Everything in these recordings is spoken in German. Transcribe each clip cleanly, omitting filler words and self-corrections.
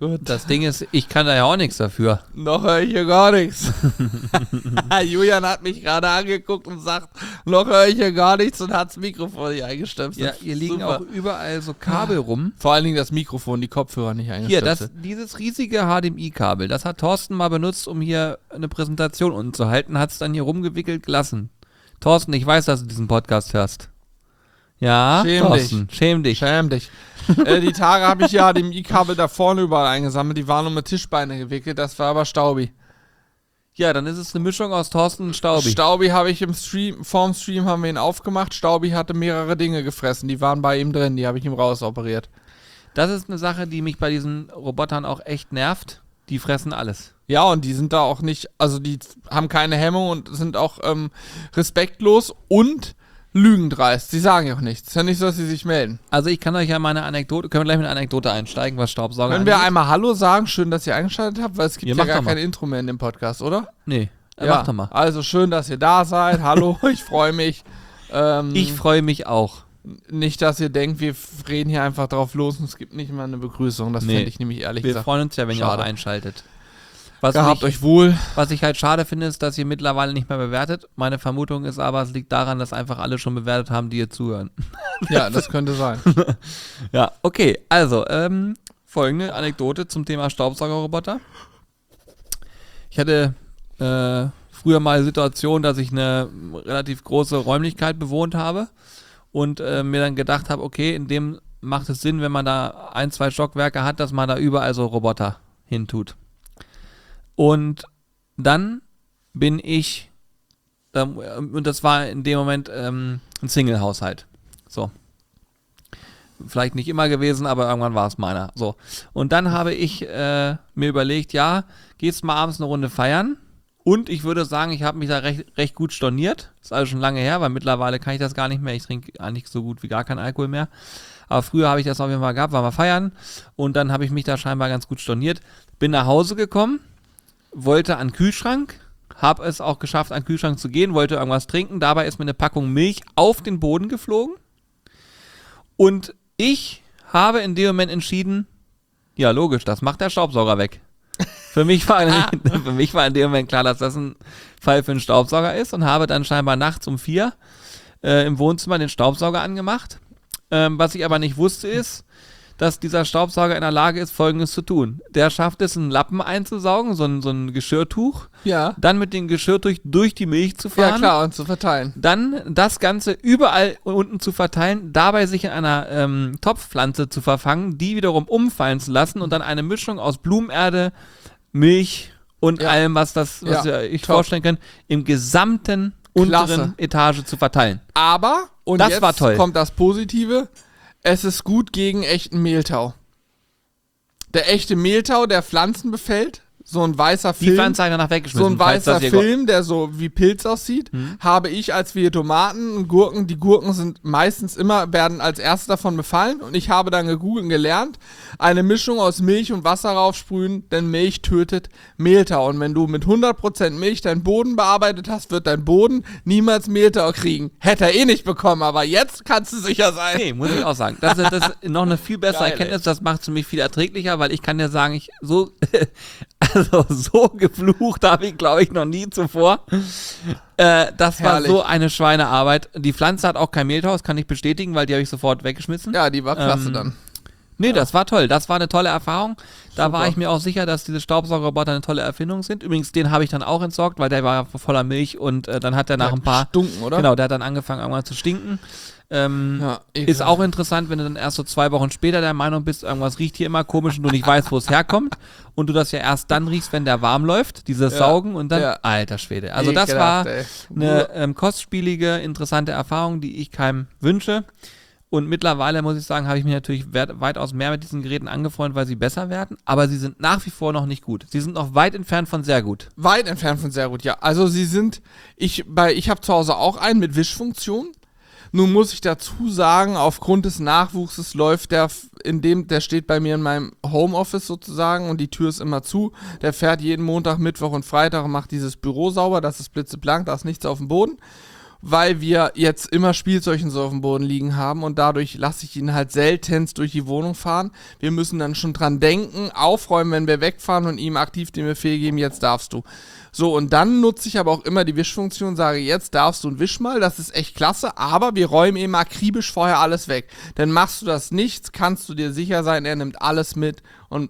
Gut. Das Ding ist, ich kann da ja auch nichts dafür. Noch höre ich hier gar nichts. Julian hat mich gerade angeguckt und sagt, noch höre ich hier gar nichts und hat das Mikrofon nicht eingestöpselt. Ja, hier liegen Super. auch überall so Kabel rum. Vor allen Dingen das Mikrofon, die Kopfhörer nicht Hier, eingestöpselt. dieses riesige HDMI-Kabel, das hat Thorsten mal benutzt, um hier eine Präsentation unten zu halten, hat es dann hier rumgewickelt gelassen. Thorsten, ich weiß, dass du diesen Podcast hörst. Ja, Schäm Thorsten, schäm dich. Schäm dich. Die Tage habe ich ja dem I-Kabel da vorne überall eingesammelt. Die waren um mit Tischbeine gewickelt. Das war aber Staubi. Ja, dann ist es eine Mischung aus Thorsten und Staubi. Staubi habe ich vorm Stream haben wir ihn aufgemacht. Staubi hatte mehrere Dinge gefressen. Die waren bei ihm drin. Die habe ich ihm rausoperiert. Das ist eine Sache, die mich bei diesen Robotern auch echt nervt. Die fressen alles. Ja, und die sind da auch nicht, also die haben keine Hemmung und sind auch respektlos und lügendreist. Sie sagen ja auch nichts. Es ist ja nicht so, dass sie sich melden. Also ich kann euch ja meine Anekdote, können wir gleich mit einer Anekdote einsteigen, was Staubsauger Können wir einmal Hallo sagen? Schön, dass ihr eingeschaltet habt, weil es gibt Ja, ja mach gar doch mal. kein Intro mehr in dem Podcast, oder? Nee, Ja, mach doch mal. also schön, dass ihr da seid. Hallo, ich freue mich. Ich freue mich auch. Nicht, dass ihr denkt, wir reden hier einfach drauf los und es gibt nicht mal eine Begrüßung. Das Nee. fände ich nämlich ehrlich Wir gesagt. freuen uns ja, wenn ihr auch Schade. einschaltet. Was Gehabt mich, euch wohl. was ich halt schade finde, ist, dass ihr mittlerweile nicht mehr bewertet. Meine Vermutung ist aber, es liegt daran, dass einfach alle schon bewertet haben, die ihr zuhören. Ja, das könnte sein. Ja, okay. Also, folgende Anekdote zum Thema Staubsaugerroboter. Ich hatte früher mal die Situation, dass ich eine relativ große Räumlichkeit bewohnt habe und mir dann gedacht habe, okay, in dem macht es Sinn, wenn man da 1, 2 Stockwerke hat, dass man da überall so Roboter hintut. Und dann bin ich, und das war in dem Moment ein Single-Haushalt. So. Vielleicht nicht immer gewesen, aber irgendwann war es meiner. So. Und dann habe ich mir überlegt, ja, gehst mal abends eine Runde feiern. Und ich würde sagen, ich habe mich da recht gut storniert. Ist also schon lange her, weil mittlerweile kann ich das gar nicht mehr. Ich trinke eigentlich so gut wie gar keinen Alkohol mehr. Aber früher habe ich das auf jeden Fall gehabt, war mal feiern. Und dann habe ich mich da scheinbar ganz gut storniert. Bin nach Hause gekommen, wollte an den Kühlschrank, habe es auch geschafft, an den Kühlschrank zu gehen, wollte irgendwas trinken. Dabei ist mir eine Packung Milch auf den Boden geflogen. Und ich habe in dem Moment entschieden, ja logisch, das macht der Staubsauger weg. Für mich war in dem Moment klar, dass das ein Fall für einen Staubsauger ist und habe dann scheinbar nachts um 4 im Wohnzimmer den Staubsauger angemacht. Was ich aber nicht wusste ist, dass dieser Staubsauger in der Lage ist, Folgendes zu tun. Der schafft es, einen Lappen einzusaugen, so ein Geschirrtuch, Ja. dann mit dem Geschirrtuch durch die Milch zu fahren. Ja, klar, und zu verteilen. Dann das Ganze überall unten zu verteilen, dabei sich in einer Topfpflanze zu verfangen, die wiederum umfallen zu lassen und dann eine Mischung aus Blumenerde, Milch und Ja. allem, was Ja, ihr euch top. vorstellen könnt, im gesamten Klasse. unteren Etage zu verteilen. Aber, und Das jetzt war toll. kommt das Positive, es ist gut gegen echten Mehltau. Der echte Mehltau, der Pflanzen befällt, so ein weißer Die Film, Pflanze habe ich danach so weggeschmissen. ein falls das weißer hier Film, der so wie Pilz aussieht, habe ich, als wir Tomaten und Gurken, die Gurken sind meistens werden als erstes davon befallen und ich habe dann gegoogelt und gelernt, eine Mischung aus Milch und Wasser raufsprühen, denn Milch tötet Mehltau und wenn du mit 100% Milch deinen Boden bearbeitet hast, wird dein Boden niemals Mehltau kriegen. Hätte er eh nicht bekommen, aber jetzt kannst du sicher sein. Nee, muss ich auch sagen. Das ist noch eine viel bessere Geil, Erkenntnis. Das macht es für mich viel erträglicher, weil ich kann dir sagen, so geflucht habe ich, glaube ich, noch nie zuvor. Das war Herrlich. so eine Schweinearbeit. Die Pflanze hat auch kein Mehltau, das kann ich bestätigen, weil die habe ich sofort weggeschmissen. Ja, die war klasse dann. Nee, das war toll. Das war eine tolle Erfahrung. Da Super. war ich mir auch sicher, dass diese Staubsaugerroboter eine tolle Erfindung sind. Übrigens, den habe ich dann auch entsorgt, weil der war voller Milch und dann hat er nach ein paar... Stunken, oder? Genau, der hat dann angefangen irgendwann zu stinken. Ja, Ist auch interessant, wenn du dann erst so 2 Wochen später der Meinung bist, irgendwas riecht hier immer komisch und du nicht weißt, wo es herkommt. Und du das ja erst dann riechst, wenn der warm läuft, dieses Ja. Saugen und dann, Ja. alter Schwede. Also das war Ekelhaft, ey. eine kostspielige, interessante Erfahrung, die ich keinem wünsche. Und mittlerweile, muss ich sagen, habe ich mich natürlich weitaus mehr mit diesen Geräten angefreundet, weil sie besser werden. Aber sie sind nach wie vor noch nicht gut. Sie sind noch weit entfernt von sehr gut. Weit entfernt von sehr gut, ja. Also sie sind, ich habe zu Hause auch einen mit Wischfunktion. Nun muss ich dazu sagen, aufgrund des Nachwuchses läuft der steht bei mir in meinem Homeoffice sozusagen und die Tür ist immer zu. Der fährt jeden Montag, Mittwoch und Freitag und macht dieses Büro sauber, das ist blitzeblank, da ist nichts auf dem Boden. weil wir jetzt immer Spielzeug und so auf dem Boden liegen haben und dadurch lasse ich ihn halt seltenst durch die Wohnung fahren. Wir müssen dann schon dran denken, aufräumen, wenn wir wegfahren und ihm aktiv den Befehl geben, jetzt darfst du. So, und dann nutze ich aber auch immer die Wischfunktion, sage, jetzt darfst du und wisch mal, das ist echt klasse, aber wir räumen eben akribisch vorher alles weg. Denn machst du das nicht, kannst du dir sicher sein, er nimmt alles mit und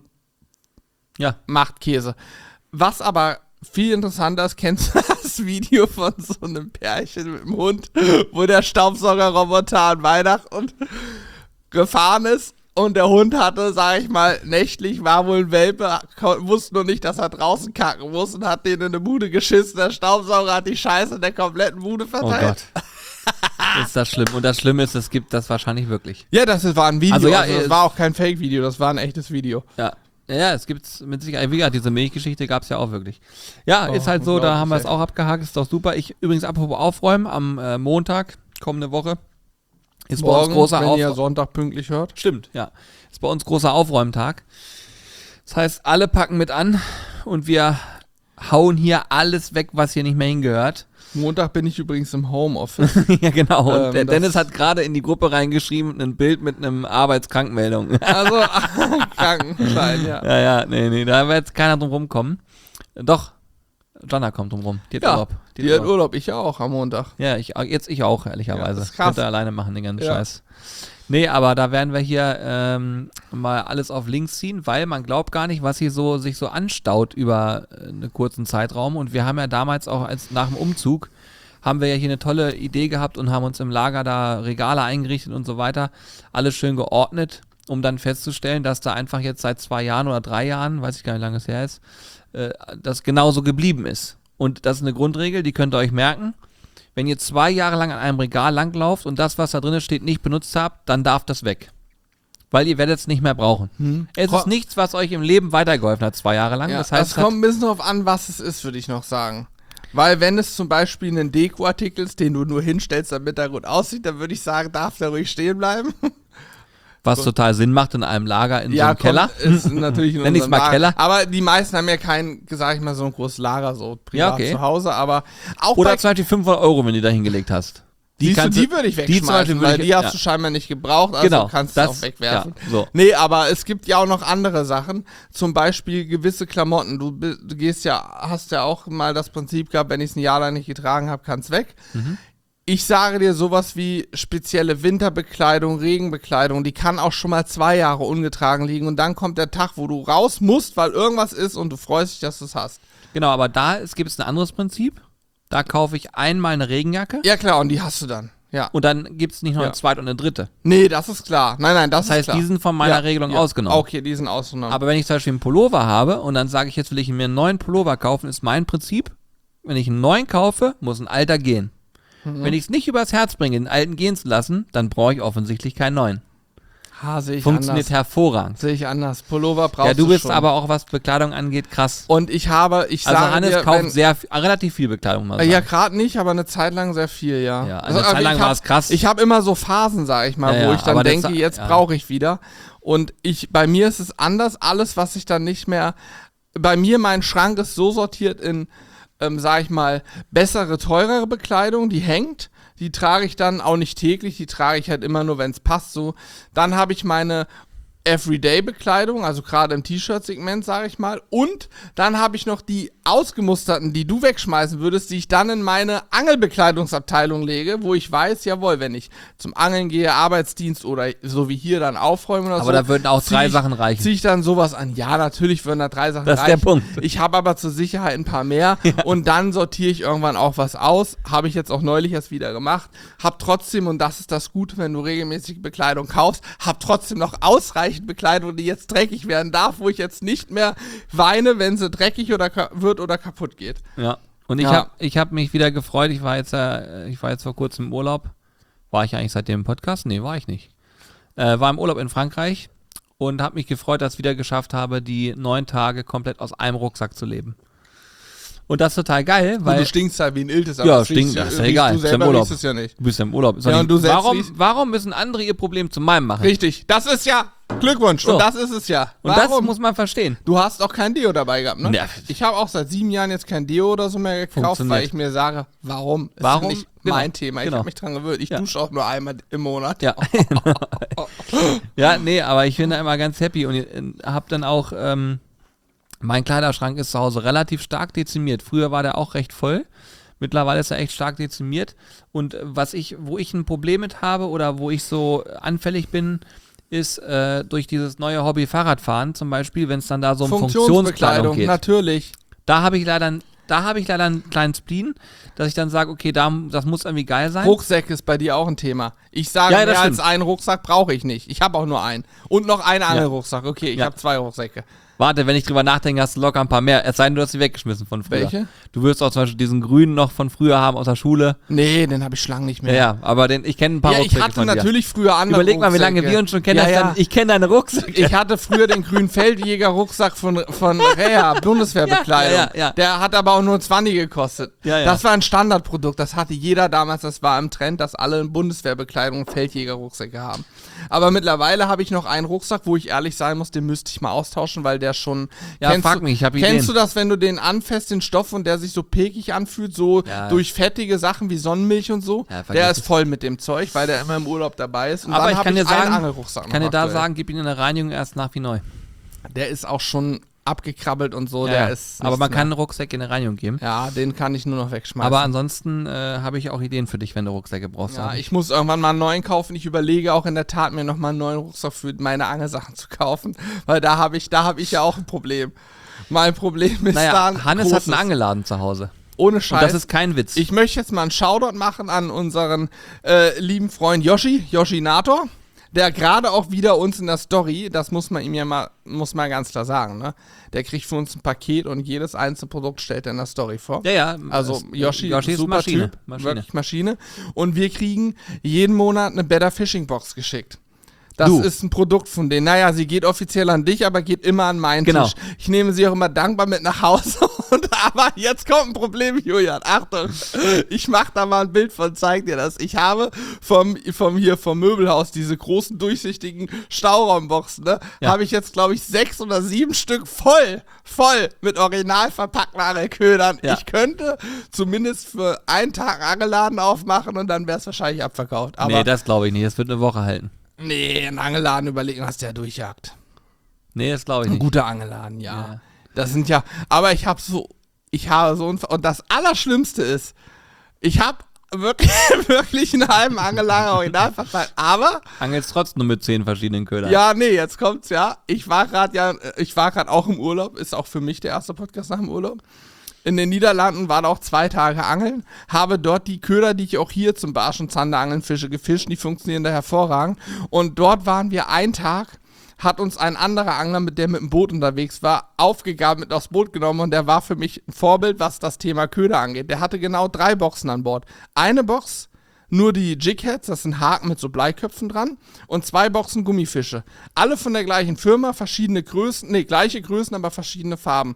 macht Käse. Was aber viel interessanter ist, kennst du das Video von so einem Pärchen mit dem Hund, wo der Staubsaugerroboter an Weihnachten gefahren ist und der Hund hatte, sag ich mal, nächtlich, war wohl ein Welpe, wusste nur nicht, dass er draußen kacken muss und hat den in eine Bude geschissen. Der Staubsauger hat die Scheiße in der kompletten Bude verteilt. Oh Gott. Ist das schlimm. Und das Schlimme ist, es gibt das wahrscheinlich wirklich. Ja, das war ein Video, also das war auch kein Fake-Video, das war ein echtes Video. Ja, es gibt's mit Sicherheit. Wie gesagt, diese Milchgeschichte gab's ja auch wirklich. Ja, ist halt so, da haben wir es auch abgehakt, ist doch super. Übrigens, apropos Aufräumen, am Montag, kommende Woche, ist morgen, bei uns großer wenn ihr Sonntag pünktlich hört. Stimmt, ja. Ist bei uns großer Aufräumtag. Das heißt, alle packen mit an und wir hauen hier alles weg, was hier nicht mehr hingehört. Montag bin ich übrigens im Homeoffice. Ja, genau. Und der Dennis hat gerade in die Gruppe reingeschrieben, ein Bild mit einem Arbeitskrankmeldung. Also, Krankenschein, ja. Ja, nee, da wird jetzt keiner drum rumkommen. Doch, Jana kommt drum rum. Die hat Urlaub. Die hat Urlaub, ich auch am Montag. Ja, ich auch, ehrlicherweise. Ja, das ist krass. Könnte alleine machen, den ganzen Scheiß. Nee, aber da werden wir hier mal alles auf links ziehen, weil man glaubt gar nicht, was hier sich so anstaut über einen kurzen Zeitraum. Und wir haben ja damals auch nach dem Umzug, haben wir ja hier eine tolle Idee gehabt und haben uns im Lager da Regale eingerichtet und so weiter. Alles schön geordnet, um dann festzustellen, dass da einfach jetzt seit 2 Jahren oder 3 Jahren, weiß ich gar nicht, wie lange es her ist, das genauso geblieben ist. Und das ist eine Grundregel, die könnt ihr euch merken. Wenn ihr 2 Jahre lang an einem Regal langlauft und das, was da drin steht, nicht benutzt habt, dann darf das weg. Weil ihr werdet es nicht mehr brauchen. Es ist nichts, was euch im Leben weitergeholfen hat, 2 Jahre lang. Ja, das heißt, es kommt ein bisschen darauf an, was es ist, würde ich noch sagen. Weil wenn es zum Beispiel ein Dekoartikel ist, den du nur hinstellst, damit er gut aussieht, dann würde ich sagen, darf der ruhig stehen bleiben. Was total Sinn macht in einem Lager, in so einem Keller. Ist natürlich in Nenn ich's mal Lager. Keller. Aber die meisten haben ja kein, sag ich mal, so ein großes Lager, so privat zu Hause. Aber auch oder zum Beispiel 500 €, wenn du da hingelegt hast. Die würde ich wegschmeißen, weil die hast du scheinbar nicht gebraucht, also kannst du es auch wegwerfen. Ja, so. Nee, aber es gibt ja auch noch andere Sachen, zum Beispiel gewisse Klamotten. Du hast ja auch mal das Prinzip gehabt, wenn ich es ein Jahr lang nicht getragen habe, kann es weg. Ich sage dir, sowas wie spezielle Winterbekleidung, Regenbekleidung, die kann auch schon mal 2 Jahre ungetragen liegen und dann kommt der Tag, wo du raus musst, weil irgendwas ist und du freust dich, dass du es hast. Genau, aber da gibt es ein anderes Prinzip. Da kaufe ich einmal eine Regenjacke. Ja klar, und die hast du dann. Ja. Und dann gibt es nicht noch eine zweite und eine dritte. Nee, das ist klar. Nein, das ist klar. Das heißt, die sind von meiner Regelung ausgenommen. Okay, die sind ausgenommen. Aber wenn ich zum Beispiel einen Pullover habe und dann sage ich, jetzt will ich mir einen neuen Pullover kaufen, ist mein Prinzip, wenn ich einen neuen kaufe, muss ein alter gehen. Wenn ich es nicht übers Herz bringe, den alten gehen zu lassen, dann brauche ich offensichtlich keinen neuen. Sehe ich Funktioniert anders. hervorragend. Sehe ich anders. Pullover brauchst du Ja, du bist schon. aber auch, was Bekleidung angeht, krass. Und ich sage Hannes dir, kauft relativ viel Bekleidung, mal sagen. Ja, gerade nicht, aber eine Zeit lang sehr viel, ja. Ja, eine Zeit lang war es krass. Ich habe immer so Phasen, sage ich mal, wo ich dann denke, jetzt brauche ich wieder. Und bei mir ist es anders. Alles, was ich dann nicht mehr... Bei mir, mein Schrank ist so sortiert in, sage ich mal, bessere, teurere Bekleidung, die hängt. Die trage ich dann auch nicht täglich, die trage ich halt immer nur, wenn es passt so. Dann habe ich meine Everyday-Bekleidung, also gerade im T-Shirt-Segment, sage ich mal. Und dann habe ich noch die ausgemusterten, die du wegschmeißen würdest, die ich dann in meine Angelbekleidungsabteilung lege, wo ich weiß, jawohl, wenn ich zum Angeln gehe, Arbeitsdienst oder so wie hier dann aufräumen oder so. Aber da würden auch 3 Sachen reichen. Ziehe ich dann sowas an? Ja, natürlich würden da 3 Sachen reichen. Das ist der Punkt. Ich habe aber zur Sicherheit ein paar mehr und dann sortiere ich irgendwann auch was aus. Habe ich jetzt auch neulich erst wieder gemacht. Hab trotzdem, und das ist das Gute, wenn du regelmäßig Bekleidung kaufst, hab trotzdem noch ausreichend Bekleidung, die jetzt dreckig werden darf, wo ich jetzt nicht mehr weine, wenn sie dreckig wird oder kaputt geht. Ja. Und ich hab mich wieder gefreut. Ich war jetzt vor kurzem im Urlaub. War ich eigentlich seitdem im Podcast? Nee, war ich nicht. War im Urlaub in Frankreich und habe mich gefreut, dass ich wieder geschafft habe, die 9 Tage komplett aus einem Rucksack zu leben. Und das ist total geil, weil... du stinkst halt wie ein Iltes. Ja, stinkt, das ist ja egal. Du selber riechst es ja nicht. Du bist ja im Urlaub. Ja, und du warum müssen andere ihr Problem zu meinem machen? Richtig, das ist ja Glückwunsch. So. Und das ist es ja. Und das muss man verstehen. Du hast auch kein Deo dabei gehabt, ne? Ja. Ich habe auch seit 7 Jahren jetzt kein Deo oder so mehr gekauft, Funktioniert. weil ich mir sage, warum? Ist Warum? nicht Genau. mein Thema. Ich Genau. habe mich dran gewöhnt. Ich Ja. dusche auch nur einmal im Monat. Ja. Ja, nee, aber ich bin da immer ganz happy und hab dann auch, mein Kleiderschrank ist zu Hause relativ stark dezimiert. Früher war der auch recht voll. Mittlerweile ist er echt stark dezimiert. Und wo ich ein Problem mit habe oder wo ich so anfällig bin, ist durch dieses neue Hobby Fahrradfahren zum Beispiel, wenn es dann da so um Funktionskleidung geht. Natürlich. Da habe ich leider einen kleinen Spleen, dass ich dann sage, okay, das muss irgendwie geil sein. Rucksack ist bei dir auch ein Thema. Ich sage, Ja, das mehr als stimmt. einen Rucksack brauche ich nicht. Ich habe auch nur einen. Und noch einen Angelrucksack. Okay, ich Ja. habe 2 Rucksäcke. Warte, wenn ich drüber nachdenke, hast du locker ein paar mehr. Es sei denn, du hast sie weggeschmissen von früher. Welche? Du wirst auch zum Beispiel diesen grünen noch von früher haben aus der Schule. Nee, den habe ich lang nicht mehr. Ja, aber ich kenne ein paar Ja, ich Rucksäcke hatte von dir. natürlich früher andere Überleg mal, wie lange Rucksäcke. wir uns schon kennen. Ja. Ich kenne deine Rucksäcke. Ich hatte früher den grünen Feldjäger-Rucksack von Reha, Bundeswehrbekleidung. Ja. Der hat aber auch nur 20 gekostet. Ja. Das war ein Standardprodukt. Das hatte jeder damals. Das war im Trend, dass alle Bundeswehrbekleidung und Feldjäger-Rucksäcke haben. Aber mittlerweile habe ich noch einen Rucksack, wo ich ehrlich sein muss, den müsste ich mal austauschen, weil der schon... Ja, frag mich, ich hab Kennst Ideen. du das, wenn du den anfasst, den Stoff, und der sich so pekig anfühlt, so Ja. durch fettige Sachen wie Sonnenmilch und so? Ja, vergiss Der ist es. voll mit dem Zeug, weil der immer im Urlaub dabei ist. Und Aber dann ich hab kann dir einen sagen, Angelrucksack kann dir noch da aktuell. sagen, gib ihn in der Reinigung erst nach wie neu. Der ist auch schon abgekrabbelt und so, Ja, der ja. ist Aber nichts man kann mehr. einen Rucksack in der Reinigung geben. Ja, den kann ich nur noch wegschmeißen. Aber ansonsten habe ich auch Ideen für dich, wenn du Rucksäcke brauchst. ja, ich muss irgendwann mal einen neuen kaufen. Ich überlege auch in der Tat, mir nochmal einen neuen Rucksack für meine Angelsachen zu kaufen, weil da hab ich ja auch ein Problem. Mein Problem ist da ein Hannes hat großes. einen Angelladen zu Hause. Ohne Und Scheiß. das ist kein Witz. Ich möchte jetzt mal einen Shoutout machen an unseren lieben Freund Yoshinator, der gerade auch wieder uns in der Story, das muss man ihm ja mal, muss man ganz klar sagen, ne? Der kriegt für uns ein Paket und jedes einzelne Produkt stellt er in der Story vor. ja. Also Yoshi ist super Maschine. Typ, wirklich Maschine. Und wir kriegen jeden Monat eine Better Fishing Box geschickt. Das Du. ist ein Produkt von denen. Naja, sie geht offiziell an dich, aber geht immer an meinen Genau. Tisch. Ich nehme sie auch immer dankbar mit nach Hause. Aber jetzt kommt ein Problem, Julian. Achtung, ich mache da mal ein Bild von, zeig dir das. Ich habe vom Möbelhaus diese großen durchsichtigen Stauraumboxen, ne? Ja. Habe ich jetzt, glaube ich, 6 oder 7 Stück voll mit original verpackten Angelködern. Ja. Ich könnte zumindest für einen Tag einen Angelladen aufmachen und dann wäre es wahrscheinlich abverkauft. Aber Nee, das glaube ich nicht. Das wird eine Woche halten. nee, einen Angelladen überlegen, hast du ja durchjagt. Nee, das glaube ich Ein nicht. guter Angelladen, ja. Ja. Das sind ja, aber ich habe so und das Allerschlimmste ist, ich habe wirklich einen halben Angeladen original verpackt, aber Angelst trotzdem nur mit 10 verschiedenen Ködern. ja, nee, jetzt kommt's ja. Ich war gerade auch im Urlaub, ist auch für mich der erste Podcast nach dem Urlaub. In den Niederlanden waren auch 2 Tage Angeln, habe dort die Köder, die ich auch hier zum Barsch- und Zanderangeln fische, gefischt, die funktionieren da hervorragend. Und dort waren wir einen Tag, hat uns ein anderer Angler, der mit dem Boot unterwegs war, aufgegaben, mit aufs Boot genommen, und der war für mich ein Vorbild, was das Thema Köder angeht. Der hatte genau 3 Boxen an Bord. Eine Box, nur die Jigheads, das sind Haken mit so Bleiköpfen dran, und 2 Boxen Gummifische. Alle von der gleichen Firma, verschiedene Größen, gleiche Größen, aber verschiedene Farben.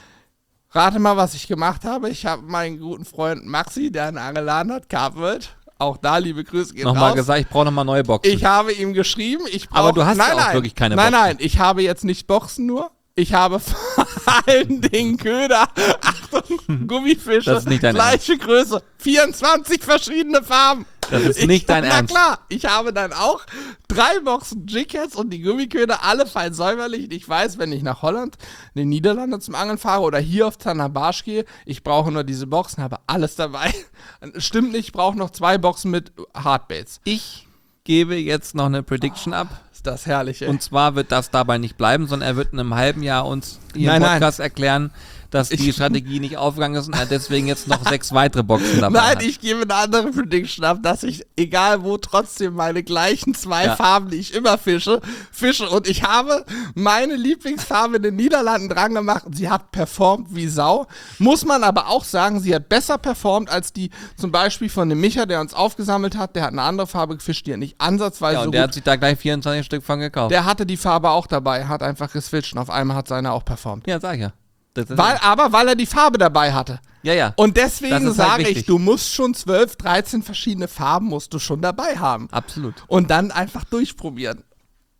Rate mal, was ich gemacht habe. Ich habe meinen guten Freund Maxi, der einen Angeladen hat, Carpet, auch da liebe Grüße gehen Nochmal raus. gesagt, ich brauche nochmal neue Boxen. Ich habe ihm geschrieben, ich brauche... Aber du hast ja auch wirklich keine Boxen. Nein, ich habe jetzt nicht Boxen nur. Ich habe vor allen Dingen Köder, Achtung, Gummifische, Das ist nicht dein gleiche Größe, 24 verschiedene Farben. Das ist nicht dein Ernst. Na klar, ich habe dann auch 3 Boxen Jigheads und die Gummiköder, alle fein säuberlich. Und ich weiß, wenn ich nach Holland, in den Niederlanden zum Angeln fahre oder hier auf Tannerbarsch gehe, ich brauche nur diese Boxen, habe alles dabei. Stimmt nicht, ich brauche noch 2 Boxen mit Hardbaits. Ich gebe jetzt noch eine Prediction ab. Ist das herrlich, ey. Und zwar wird das dabei nicht bleiben, sondern er wird in einem halben Jahr uns hier Nein, im nein. Podcast erklären, dass die Strategie nicht aufgegangen ist und er deswegen jetzt noch 6 weitere Boxen dabei Nein, hat. ich gebe eine andere Prediction ab, dass ich, egal wo, trotzdem meine gleichen 2 Ja. Farben, die ich immer fische. Und ich habe meine Lieblingsfarbe in den Niederlanden dran gemacht und sie hat performt wie Sau. Muss man aber auch sagen, sie hat besser performt als die zum Beispiel von dem Micha, der uns aufgesammelt hat. Der hat eine andere Farbe gefischt, die er nicht ansatzweise Ja, so und der gut... hat sich da gleich 24 Stück von gekauft. Der hatte die Farbe auch dabei, hat einfach geswitcht und auf einmal hat seine auch performt. Ja, sag ich ja. Das ist Weil er die Farbe dabei hatte. ja. Und Das deswegen ist halt sage wichtig. ich, du musst schon 12, 13 verschiedene Farben musst du schon dabei haben. Absolut. Und dann einfach durchprobieren.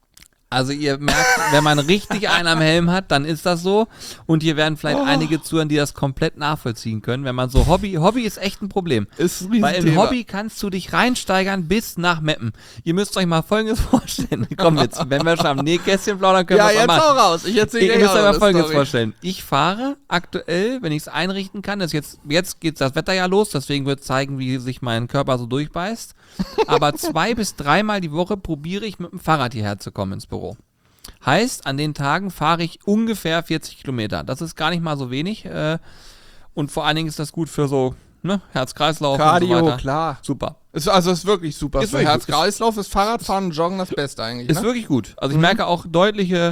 Also ihr merkt, wenn man richtig einen am Helm hat, dann ist das so. Und hier werden vielleicht einige zuhören, die das komplett nachvollziehen können. Wenn man so Hobby ist echt ein Problem. Ist ein Weil in Riesenthema. Hobby kannst du dich reinsteigern bis nach Meppen. Ihr müsst euch mal Folgendes vorstellen. Komm jetzt, wenn wir schon am Nähkästchen plaudern, können Ja, wir es jetzt auch machen. auch raus. Ich erzähle Ihr gleich müsst auch euch mal eine Folgendes Story. vorstellen. Ich fahre aktuell, wenn ich es einrichten kann, jetzt geht das Wetter ja los, deswegen wird zeigen, wie sich mein Körper so durchbeißt. Aber 2 bis 3 Mal die Woche probiere ich mit dem Fahrrad hierher zu kommen ins Büro. Heißt, an den Tagen fahre ich ungefähr 40 Kilometer. Das ist gar nicht mal so wenig. Und vor allen Dingen ist das gut für so Herz-Kreislauf Cardio, und so weiter. klar. Super. Ist wirklich super. Ist Für wirklich Herz-Kreislauf ist Fahrradfahren und Joggen das Beste eigentlich. Ist Ne? wirklich gut. Also ich merke auch deutliche,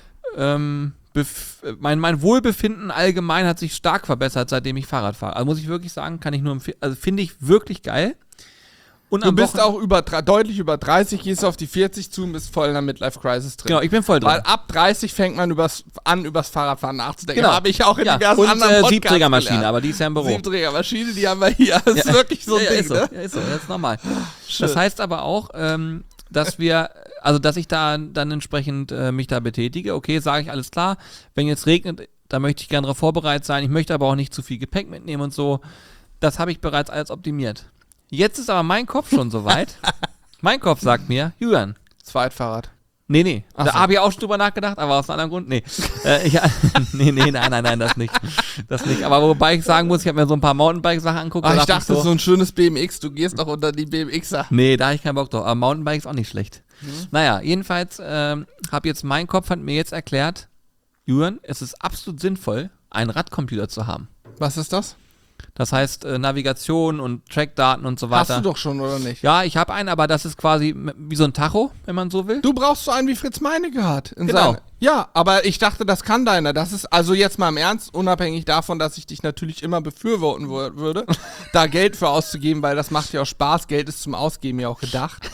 mein Wohlbefinden allgemein hat sich stark verbessert, seitdem ich Fahrrad fahre. Also muss ich wirklich sagen, kann ich nur empfehlen. Also finde ich wirklich geil. Und Du am bist Wochenende- auch deutlich über 30, gehst auf die 40 zu und bist voll in der Midlife-Crisis drin. Genau, ich bin voll drin. Weil ab 30 fängt man übers Fahrradfahren nachzudenken. Genau. Habe ich auch in Ja, diversen und anderen Podcasts Siebträgermaschine, gelernt. aber die ist ja im Büro. Siebträgermaschine, die haben wir hier. Das ist wirklich so ein Ding, ist so. ne? Ja, ist so, das ist normal. Schön. Das heißt aber auch, dass dass ich da dann entsprechend mich da betätige. Okay, sage ich, alles klar. Wenn jetzt regnet, da möchte ich gerne darauf vorbereitet sein. Ich möchte aber auch nicht zu viel Gepäck mitnehmen und so. Das habe ich bereits alles optimiert. Jetzt ist aber mein Kopf schon soweit. Mein Kopf sagt mir, Julian. Zweitfahrrad. Nee. Ach Da so. habe ich auch schon drüber nachgedacht, aber aus einem anderen Grund. Nee. Nein, das nicht. Das nicht. Aber wobei ich sagen muss, ich habe mir so ein paar Mountainbike-Sachen angeguckt. Ach, da ich dachte, so so ein schönes BMX, du gehst doch unter die BMXer. Nee, da habe ich keinen Bock drauf. Aber Mountainbike ist auch nicht schlecht. Naja, jedenfalls mein Kopf hat mir jetzt erklärt, Julian, es ist absolut sinnvoll, einen Radcomputer zu haben. Was ist das? Das heißt Navigation und Trackdaten und so weiter. Hast du doch schon, oder nicht? Ja, ich habe einen, aber das ist quasi wie so ein Tacho, wenn man so will. Du brauchst so einen, wie Fritz Meinecke hat. Genau. Ja, aber ich dachte, das kann deiner. Das ist also jetzt mal im Ernst, unabhängig davon, dass ich dich natürlich immer befürworten würde, da Geld für auszugeben, weil das macht ja auch Spaß. Geld ist zum Ausgeben ja auch gedacht.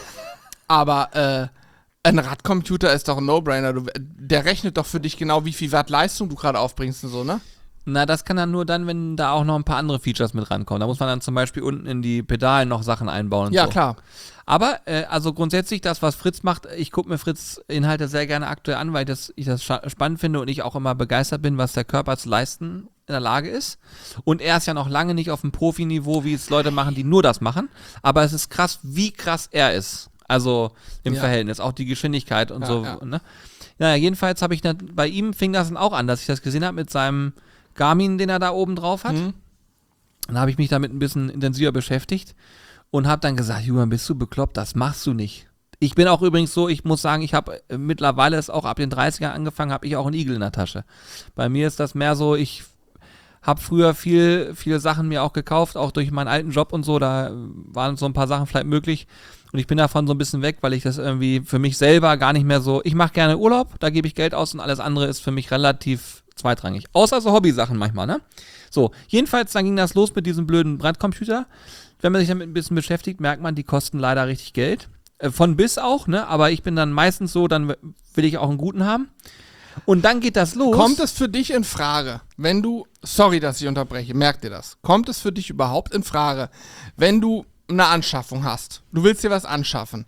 Aber ein Radcomputer ist doch ein No-Brainer. Der rechnet doch für dich genau, wie viel Watt Leistung du gerade aufbringst und so, ne? Na, das kann dann nur dann, wenn da auch noch ein paar andere Features mit rankommen. Da muss man dann zum Beispiel unten in die Pedalen noch Sachen einbauen und Ja, so. klar. Aber, also grundsätzlich das, was Fritz macht, ich gucke mir Fritz Inhalte sehr gerne aktuell an, weil ich das spannend finde und ich auch immer begeistert bin, was der Körper zu leisten in der Lage ist. Und er ist ja noch lange nicht auf dem Profiniveau, wie es Leute machen, die nur das machen. Aber es ist krass, wie krass er ist. Also im Ja. Verhältnis, auch die Geschwindigkeit und Ja, so. ja. Ne? Naja, jedenfalls habe ich, bei ihm fing das dann auch an, dass ich das gesehen habe mit seinem Garmin, den er da oben drauf hat. Dann habe ich mich damit ein bisschen intensiver beschäftigt und habe dann gesagt, Julian, bist du bekloppt? Das machst du nicht. Ich bin auch übrigens so, ich muss sagen, ich habe mittlerweile ist auch ab den 30ern angefangen, habe ich auch einen Igel in der Tasche. Bei mir ist das mehr so, ich habe früher viele Sachen mir auch gekauft, auch durch meinen alten Job und so, da waren so ein paar Sachen vielleicht möglich und ich bin davon so ein bisschen weg, weil ich das irgendwie für mich selber gar nicht mehr so, ich mache gerne Urlaub, da gebe ich Geld aus und alles andere ist für mich relativ zweitrangig. Außer so Hobbysachen manchmal, ne? So, jedenfalls, dann ging das los mit diesem blöden Radcomputer. Wenn man sich damit ein bisschen beschäftigt, merkt man, die kosten leider richtig Geld. Von bis auch, ne? Aber ich bin dann meistens so, dann will ich auch einen guten haben. Und dann geht das los. Kommt es für dich in Frage, wenn du, sorry, dass ich unterbreche, merk dir das, kommt es für dich überhaupt in Frage, wenn du eine Anschaffung hast, du willst dir was anschaffen,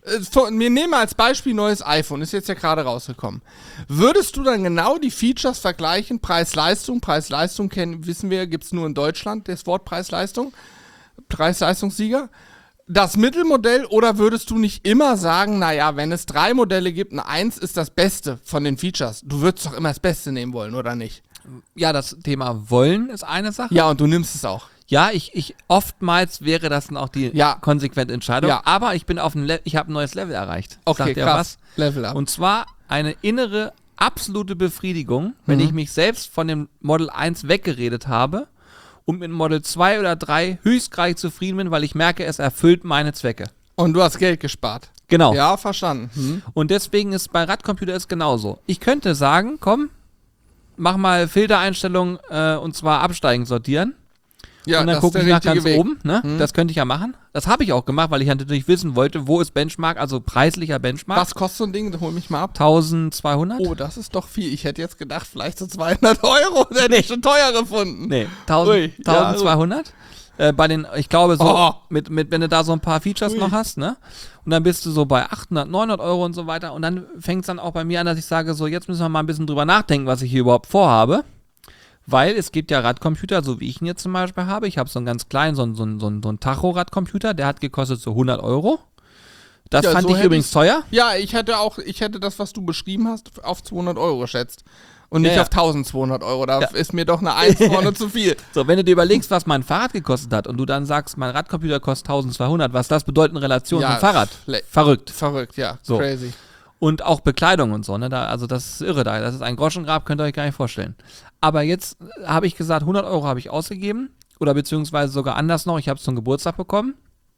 wir nehmen als Beispiel neues iPhone, ist jetzt ja gerade rausgekommen. Würdest du dann genau die Features vergleichen, Preis-Leistung, Preis-Leistung wissen wir, gibt es nur in Deutschland, das Wort Preis-Leistung, Preis-Leistungssieger, das Mittelmodell oder würdest du nicht immer sagen, naja, wenn es 3 Modelle gibt, ein 1 ist das Beste von den Features, du würdest doch immer das Beste nehmen wollen, oder nicht? Ja, das Thema Wollen ist eine Sache. Ja, und du nimmst es auch. Ja, ich oftmals wäre das dann auch die konsequente Entscheidung. Ja. Aber ich bin ich habe ein neues Level erreicht. Okay, Sagt ihr krass. Level up. Und zwar eine innere, absolute Befriedigung, wenn ich mich selbst von dem Model 1 weggeredet habe und mit Model 2 oder 3 höchstgradig zufrieden bin, weil ich merke, es erfüllt meine Zwecke. Und du hast Geld gespart. Genau. Ja, verstanden. Und deswegen ist bei Radcomputer es genauso. Ich könnte sagen, komm, mach mal Filtereinstellungen und zwar absteigend sortieren. Ja, und dann das gucke ist ich der nach ganz richtige Weg. oben. Ne? Das könnte ich ja machen. Das habe ich auch gemacht, weil ich natürlich wissen wollte, wo ist Benchmark, also preislicher Benchmark. Was kostet so ein Ding? Hol mich mal ab. 1200? Oh, das ist doch viel. Ich hätte jetzt gedacht, vielleicht so 200 Euro. Hätte ich schon teuer gefunden. Nee, Ui, ja, 1200. Ich glaube so, Oh. wenn du da so ein paar Features noch hast, ne? Und dann bist du so bei 800, 900 Euro und so weiter. Und dann fängt es dann auch bei mir an, dass ich sage, so, jetzt müssen wir mal ein bisschen drüber nachdenken, was ich hier überhaupt vorhabe. Weil es gibt ja Radcomputer, so wie ich ihn jetzt zum Beispiel habe. Ich habe so einen ganz kleinen, so einen Tacho-Radcomputer, der hat gekostet so 100 Euro. Das Ja, fand so ich hätte übrigens teuer. Ja, ich hätte das, was du beschrieben hast, auf 200 Euro geschätzt. Und nicht Ja, ja. auf 1200 Euro. Da Ja. ist mir doch eine 1 vorne zu viel. So, wenn du dir überlegst, was mein Fahrrad gekostet hat und du dann sagst, mein Radcomputer kostet 1200, was das bedeutet in Relation Ja, zum Fahrrad? le- Verrückt. Verrückt, ja. So. Crazy. Und auch Bekleidung und so, ne? Also das ist irre da. Das ist ein Groschengrab, könnt ihr euch gar nicht vorstellen. Aber jetzt habe ich gesagt, 100 Euro habe ich ausgegeben. Oder beziehungsweise sogar anders noch. Ich habe es zum Geburtstag bekommen.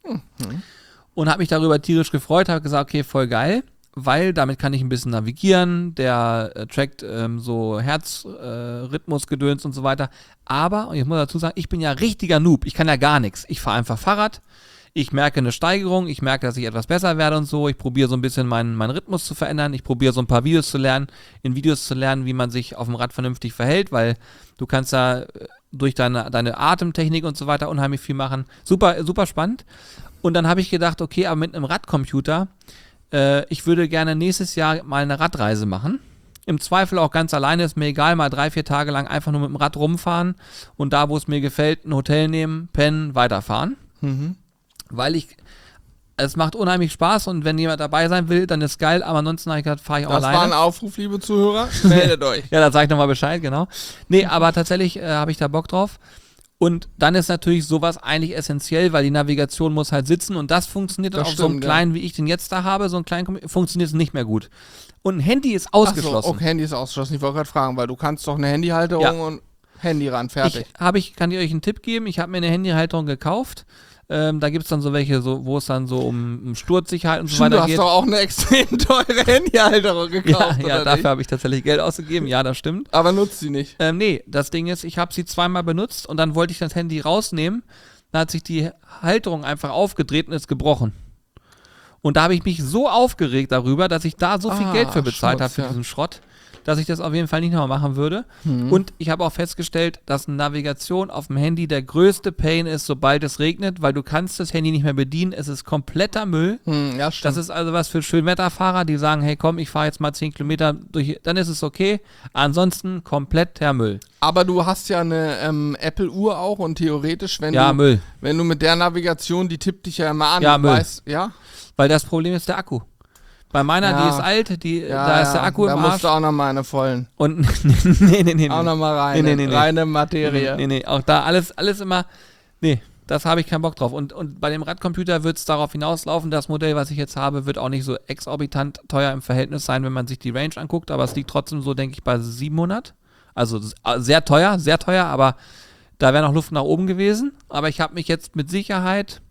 Und habe mich darüber tierisch gefreut. Habe gesagt, okay, voll geil. Weil damit kann ich ein bisschen navigieren. Der trackt so Herzrhythmusgedöns und so weiter. Aber, und ich muss dazu sagen, ich bin ja richtiger Noob. Ich kann ja gar nichts. Ich fahre einfach Fahrrad. Ich merke eine Steigerung, ich merke, dass ich etwas besser werde und so. Ich probiere so ein bisschen meinen Rhythmus zu verändern. Ich probiere so ein paar Videos zu lernen, wie man sich auf dem Rad vernünftig verhält, weil du kannst da durch deine Atemtechnik und so weiter unheimlich viel machen. Super, super spannend. Und dann habe ich gedacht, okay, aber mit einem Radcomputer, ich würde gerne nächstes Jahr mal eine Radreise machen. Im Zweifel auch ganz alleine, ist mir egal, mal 3-4 Tage lang einfach nur mit dem Rad rumfahren und da, wo es mir gefällt, ein Hotel nehmen, pennen, weiterfahren. Weil es macht unheimlich Spaß und wenn jemand dabei sein will, dann ist geil, aber ansonsten habe ich gesagt, fahre ich auch Das alleine. war ein Aufruf, liebe Zuhörer. Meldet euch. Ja, da sage ich nochmal Bescheid, genau. Nee, aber tatsächlich habe ich da Bock drauf. Und dann ist natürlich sowas eigentlich essentiell, weil die Navigation muss halt sitzen und das funktioniert dann Das auf so einem stimmt, kleinen, wie ich den jetzt da habe, so einen kleinen, funktioniert es nicht mehr gut. Und ein Handy ist ausgeschlossen. Achso, okay, Handy ist ausgeschlossen. Ich wollte gerade fragen, weil du kannst doch eine Handyhalterung Ja. und Handy ran, fertig. Kann ich euch einen Tipp geben? Ich habe mir eine Handyhalterung gekauft. Da gibt es dann so welche, wo es dann so um Sturzsicherheit und so Stimmt, weiter du hast geht. doch auch eine extrem teure Handyhalterung gekauft, Ja, oder dafür nicht? habe ich tatsächlich Geld ausgegeben. Ja, das stimmt. Aber nutzt sie nicht. Nee, das Ding ist, ich habe sie zweimal benutzt und dann wollte ich das Handy rausnehmen. Dann hat sich die Halterung einfach aufgedreht und ist gebrochen. Und da habe ich mich so aufgeregt darüber, dass ich da so viel Geld für bezahlt habe für diesen Schrott, dass ich das auf jeden Fall nicht nochmal machen würde. Und ich habe auch festgestellt, dass Navigation auf dem Handy der größte Pain ist, sobald es regnet, weil du kannst das Handy nicht mehr bedienen. Es ist kompletter Müll. Ja, stimmt. Das ist also was für Schönwetterfahrer, die sagen, hey komm, ich fahre jetzt mal 10 Kilometer durch, dann ist es okay. Ansonsten kompletter Müll. Aber du hast ja eine Apple-Uhr auch und theoretisch, wenn Müll. du mit der Navigation, die tippt dich ja immer an. Ja, du Müll. weißt, ja? Weil das Problem ist der Akku. Bei meiner, Ja. die ist alt, da ist der Akku da im musst Arsch. du auch nochmal eine vollen. Und nee. Auch nochmal rein. Nee. Reine Materie. Nee, auch da alles immer, nee, das habe ich keinen Bock drauf. Und bei dem Radcomputer wird es darauf hinauslaufen, das Modell, was ich jetzt habe, wird auch nicht so exorbitant teuer im Verhältnis sein, wenn man sich die Range anguckt, aber es liegt trotzdem so, denke ich, bei 700. Also sehr teuer, aber da wäre noch Luft nach oben gewesen. Aber ich habe mich jetzt mit Sicherheit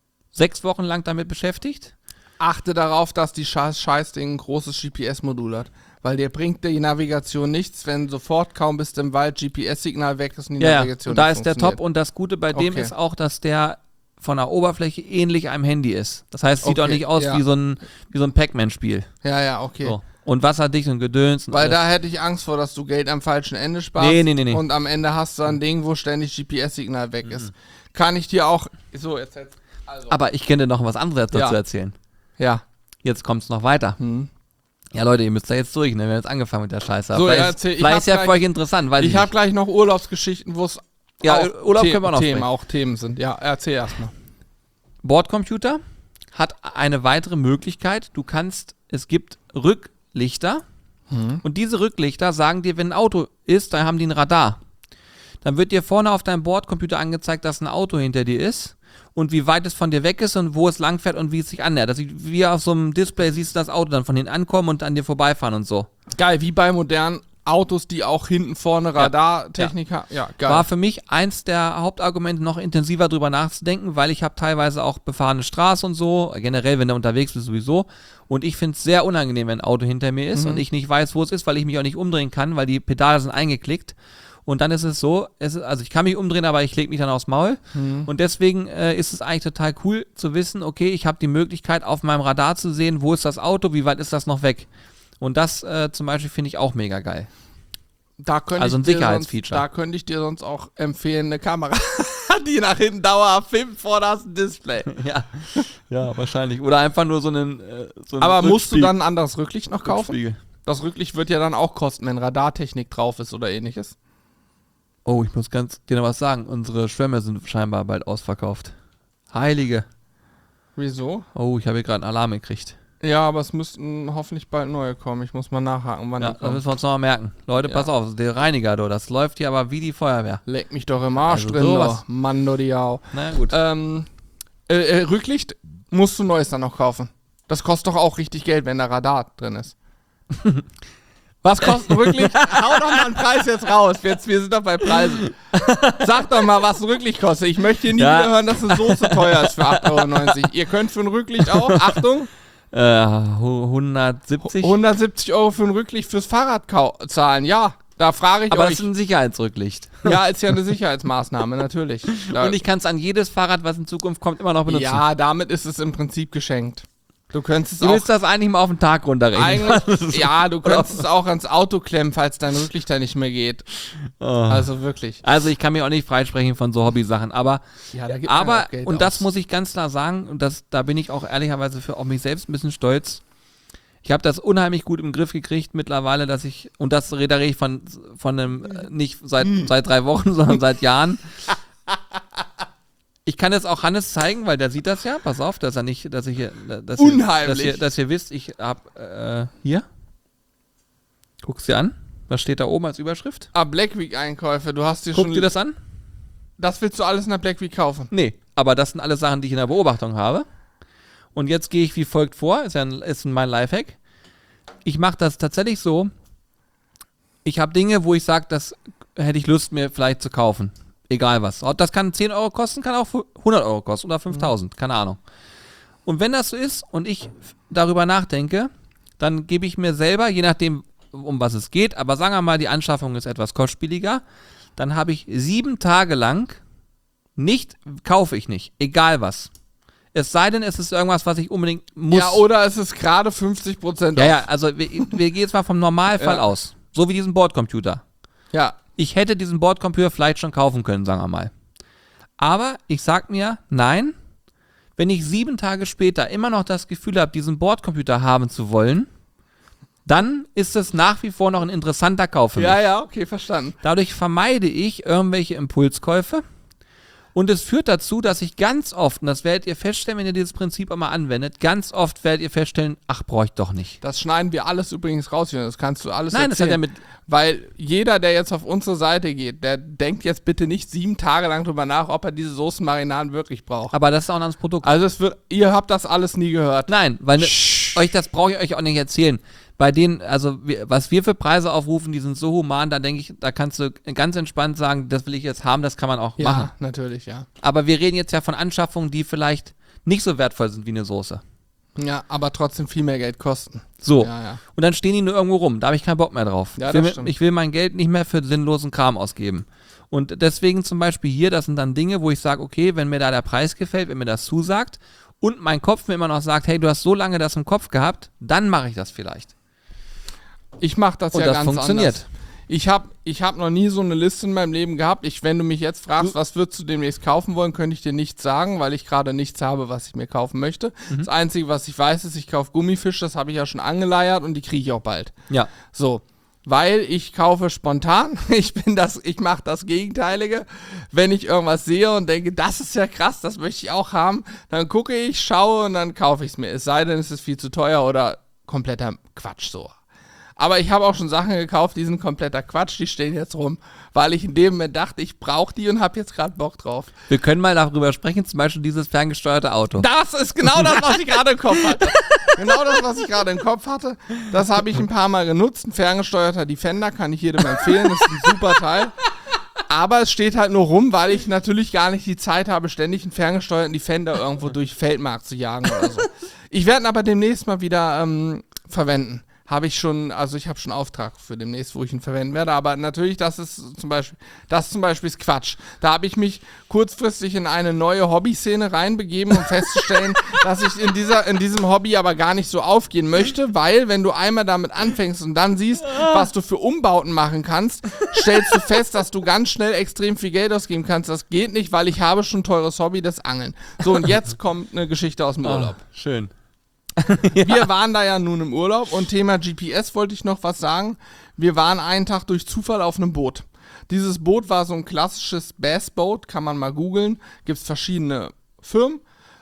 6 Wochen lang damit beschäftigt. Achte darauf, dass die Scheißding ein großes GPS-Modul hat. Weil dir bringt die Navigation nichts, wenn sofort kaum bist im Wald GPS-Signal weg ist und die Ja, Navigation und da nicht ist der funktioniert. top und das Gute bei dem Okay. ist auch, dass der von der Oberfläche ähnlich einem Handy ist. Das heißt, sieht auch Okay, nicht aus ja. wie so ein Pac-Man-Spiel. Ja, okay. So. Und wasserdicht und Gedöns. Und Weil alles. da hätte ich Angst vor, dass du Geld am falschen Ende sparst. Nee. Und am Ende hast du ein Ding, wo ständig GPS-Signal weg ist. Kann ich dir auch... So, jetzt... Also. Aber ich könnte noch was anderes dazu Ja. erzählen. Ja. Jetzt kommt es noch weiter. Ja, Leute, ihr müsst da jetzt durch, ne? Wir haben jetzt angefangen mit der Scheiße. So, vielleicht ja, erzähl. vielleicht ist ja für euch interessant, weil Ich habe gleich noch Urlaubsgeschichten, wo es Ja, auch Urlaub können wir auch noch Themen, sprechen. auch Themen sind. Ja, erzähl erstmal. Bordcomputer hat eine weitere Möglichkeit. Es gibt Rücklichter und diese Rücklichter sagen dir, wenn ein Auto ist, dann haben die ein Radar. Dann wird dir vorne auf deinem Bordcomputer angezeigt, dass ein Auto hinter dir ist und wie weit es von dir weg ist und wo es langfährt und wie es sich annähert. Wie auf so einem Display siehst du das Auto dann von hinten ankommen und an dir vorbeifahren und so. Geil, wie bei modernen Autos, die auch hinten vorne Radartechnik haben. Ja, geil. War für mich eins der Hauptargumente, noch intensiver drüber nachzudenken, weil ich habe teilweise auch befahrene Straße und so, generell, wenn du unterwegs bist, sowieso. Und ich finde es sehr unangenehm, wenn ein Auto hinter mir ist und ich nicht weiß, wo es ist, weil ich mich auch nicht umdrehen kann, weil die Pedale sind eingeklickt. Und dann ist es so, also ich kann mich umdrehen, aber ich lege mich dann aufs Maul. Und deswegen ist es eigentlich total cool zu wissen, okay, ich habe die Möglichkeit, auf meinem Radar zu sehen, wo ist das Auto, wie weit ist das noch weg. Und das zum Beispiel finde ich auch mega geil. Da könnte Also ein ich dir Sicherheitsfeature. Da könnte ich dir sonst auch empfehlen, eine Kamera Die nach hinten dauerhaft filmt, vorne hast du ein Display. Ja, wahrscheinlich. Oder einfach nur so einen Aber musst du dann ein anderes Rücklicht noch kaufen? Rückspiegel. Das Rücklicht wird ja dann auch kosten, wenn Radartechnik drauf ist oder ähnliches. Oh, ich muss dir noch was sagen. Unsere Schwämme sind scheinbar bald ausverkauft. Heilige. Wieso? Oh, ich habe hier gerade einen Alarm gekriegt. Ja, aber es müssten hoffentlich bald neue kommen. Ich muss mal nachhaken, wann Ja, die das müssen kommen. wir uns noch mal merken. Leute, pass auf, der Reiniger, das läuft hier aber wie die Feuerwehr. Leck mich doch im Arsch Also drin, sowas. doch. Mann, du die Au. Na gut. Rücklicht musst du neues dann noch kaufen. Das kostet doch auch richtig Geld, wenn da Radar drin ist. Was kostet ein Rücklicht? Hau doch mal einen Preis jetzt raus. Wir sind doch bei Preisen. Sag doch mal, was ein Rücklicht kostet. Ich möchte hier nie wieder hören, dass eine Soße teuer ist für 8,90 €. Ihr könnt für ein Rücklicht auch, Achtung, 170. 170 € für ein Rücklicht fürs Fahrrad zahlen. Ja, da frage ich Aber das euch. ist ein Sicherheitsrücklicht. Ja, ist ja eine Sicherheitsmaßnahme, natürlich. Und ich kann es an jedes Fahrrad, was in Zukunft kommt, immer noch benutzen. Ja, damit ist es im Prinzip geschenkt. Du könntest es Du auch willst das eigentlich mal auf den Tag runterrechnen. eigentlich, ja, du könntest es auch ans Auto klemmen, falls dein Rücklicht da nicht mehr geht. Oh. Also wirklich. Also ich kann mir auch nicht freisprechen von so Hobbysachen, aber Ja, da gibt man aber auch Geld und das aus. muss ich ganz klar sagen, und da bin ich auch ehrlicherweise für auf mich selbst ein bisschen stolz. Ich habe das unheimlich gut im Griff gekriegt mittlerweile, dass ich, und das rede ich von einem, nicht seit 3 Wochen, sondern seit Jahren. Ich kann es auch Hannes zeigen, weil der sieht das ja. Pass auf, dass er nicht, dass ich hier, Unheimlich. dass ihr wisst, ich habe hier. Guck's dir an. Was steht da oben als Überschrift? Black Week Einkäufe, du hast dir Guck schon. dir das an? Das willst du alles in der Black Week kaufen? Nee, aber das sind alles Sachen, die ich in der Beobachtung habe. Und jetzt gehe ich wie folgt vor, ist mein Lifehack. Ich mache das tatsächlich so, ich habe Dinge, wo ich sage, das hätte ich Lust, mir vielleicht zu kaufen. Egal was. Das kann 10 € kosten, kann auch 100 € kosten oder 5.000, keine Ahnung. Und wenn das so ist und ich darüber nachdenke, dann gebe ich mir selber, je nachdem, um was es geht, aber sagen wir mal, die Anschaffung ist etwas kostspieliger, dann habe ich 7 Tage lang kaufe ich nicht, egal was. Es sei denn, es ist irgendwas, was ich unbedingt muss. Ja, oder es ist gerade 50% Ja, off. ja, also wir gehen jetzt mal vom Normalfall aus. So wie diesen Bordcomputer. Ja. Ich hätte diesen Bordcomputer vielleicht schon kaufen können, sagen wir mal. Aber ich sag mir, nein, wenn ich 7 Tage später immer noch das Gefühl habe, diesen Bordcomputer haben zu wollen, dann ist es nach wie vor noch ein interessanter Kauf für mich. Ja, okay, verstanden. Dadurch vermeide ich irgendwelche Impulskäufe. Und es führt dazu, dass ich ganz oft, und das werdet ihr feststellen, wenn ihr dieses Prinzip einmal anwendet, ganz oft werdet ihr feststellen, ach, brauche ich doch nicht. Das schneiden wir alles übrigens raus, Junge. Das kannst du alles Nein, das hat erzählen. ja mit, Weil jeder, der jetzt auf unsere Seite geht, der denkt jetzt bitte nicht 7 Tage lang drüber nach, ob er diese Soßenmarinaden wirklich braucht. aber das ist auch ein anderes Produkt. Also ihr habt das alles nie gehört. Nein, weil das brauche ich euch auch nicht erzählen. Bei denen, also was wir für Preise aufrufen, die sind so human, da denke ich, da kannst du ganz entspannt sagen, das will ich jetzt haben, das kann man auch machen. Ja, natürlich, ja. Aber wir reden jetzt ja von Anschaffungen, die vielleicht nicht so wertvoll sind wie eine Soße. Ja, aber trotzdem viel mehr Geld kosten. So. Ja, ja. Und dann stehen die nur irgendwo rum. Da habe ich keinen Bock mehr drauf. Ja, ich, das stimmt. ich will mein Geld nicht mehr für sinnlosen Kram ausgeben. Und deswegen zum Beispiel hier, das sind dann Dinge, wo ich sage, okay, wenn mir da der Preis gefällt, wenn mir das zusagt und mein Kopf mir immer noch sagt, hey, du hast so lange das im Kopf gehabt, dann mache ich das vielleicht. Ich mache das Und ja das ganz funktioniert. anders. Ich hab noch nie so eine Liste in meinem Leben gehabt. Wenn du mich jetzt fragst, was würdest du demnächst kaufen wollen, könnte ich dir nichts sagen, weil ich gerade nichts habe, was ich mir kaufen möchte. Das Einzige, was ich weiß, ist, ich kaufe Gummifisch, das habe ich ja schon angeleiert und die kriege ich auch bald. Ja. So, weil ich kaufe spontan. Ich mache das Gegenteilige. Wenn ich irgendwas sehe und denke, das ist ja krass, das möchte ich auch haben, dann gucke ich, schaue und dann kaufe ich es mir. Es sei denn, es ist viel zu teuer oder kompletter Quatsch so. Aber ich habe auch schon Sachen gekauft, die sind kompletter Quatsch, die stehen jetzt rum, weil ich in dem Moment dachte, ich brauche die und habe jetzt gerade Bock drauf. Wir können mal darüber sprechen, zum Beispiel dieses ferngesteuerte Auto. Das ist genau das, was ich gerade im Kopf hatte. Genau das, was ich gerade im Kopf hatte. Das habe ich ein paar Mal genutzt. Ein ferngesteuerter Defender kann ich jedem empfehlen. Das ist ein super Teil. Aber es steht halt nur rum, weil ich natürlich gar nicht die Zeit habe, ständig einen ferngesteuerten Defender irgendwo durch Feldmark zu jagen oder so. Ich werde ihn aber demnächst mal wieder verwenden. habe ich schon Auftrag für demnächst, wo ich ihn verwenden werde. Aber natürlich, das zum Beispiel ist Quatsch. Da habe ich mich kurzfristig in eine neue Hobbyszene reinbegeben, um festzustellen, dass ich in diesem Hobby aber gar nicht so aufgehen möchte, weil wenn du einmal damit anfängst und dann siehst, was du für Umbauten machen kannst, stellst du fest, dass du ganz schnell extrem viel Geld ausgeben kannst. Das geht nicht, weil ich habe schon ein teures Hobby, das Angeln. So, und jetzt kommt eine Geschichte aus dem Urlaub. Schön. Wir waren da ja nun im Urlaub und Thema GPS wollte ich noch was sagen. Wir waren einen Tag durch Zufall auf einem Boot. Dieses Boot war so ein klassisches Bassboot, kann man mal googeln. Gibt es verschiedene Firmen.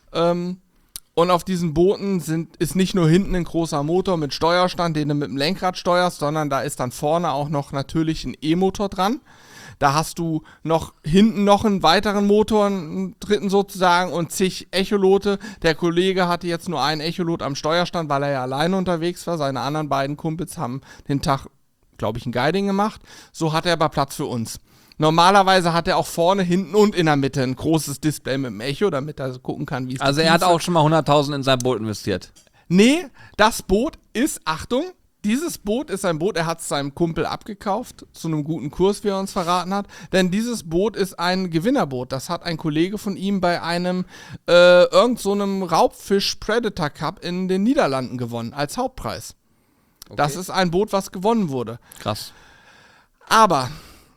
Und auf diesen Booten ist nicht nur hinten ein großer Motor mit Steuerstand, den du mit dem Lenkrad steuerst, sondern da ist dann vorne auch noch natürlich ein E-Motor dran. Da hast du hinten noch einen weiteren Motor, einen dritten sozusagen und zig Echolote. Der Kollege hatte jetzt nur einen Echolot am Steuerstand, weil er ja alleine unterwegs war. Seine anderen beiden Kumpels haben den Tag, glaube ich, ein Guiding gemacht. So hat er aber Platz für uns. Normalerweise hat er auch vorne, hinten und in der Mitte ein großes Display mit dem Echo, damit er so gucken kann, wie es Also er hat auch schon mal 100.000 in sein Boot investiert. Nee, das Boot ist, Achtung, dieses Boot ist ein Boot, er hat es seinem Kumpel abgekauft, zu einem guten Kurs, wie er uns verraten hat. Denn dieses Boot ist ein Gewinnerboot. Das hat ein Kollege von ihm bei einem irgend so einem Raubfisch-Predator Cup in den Niederlanden gewonnen, als Hauptpreis. Okay. Das ist ein Boot, was gewonnen wurde. Krass. Aber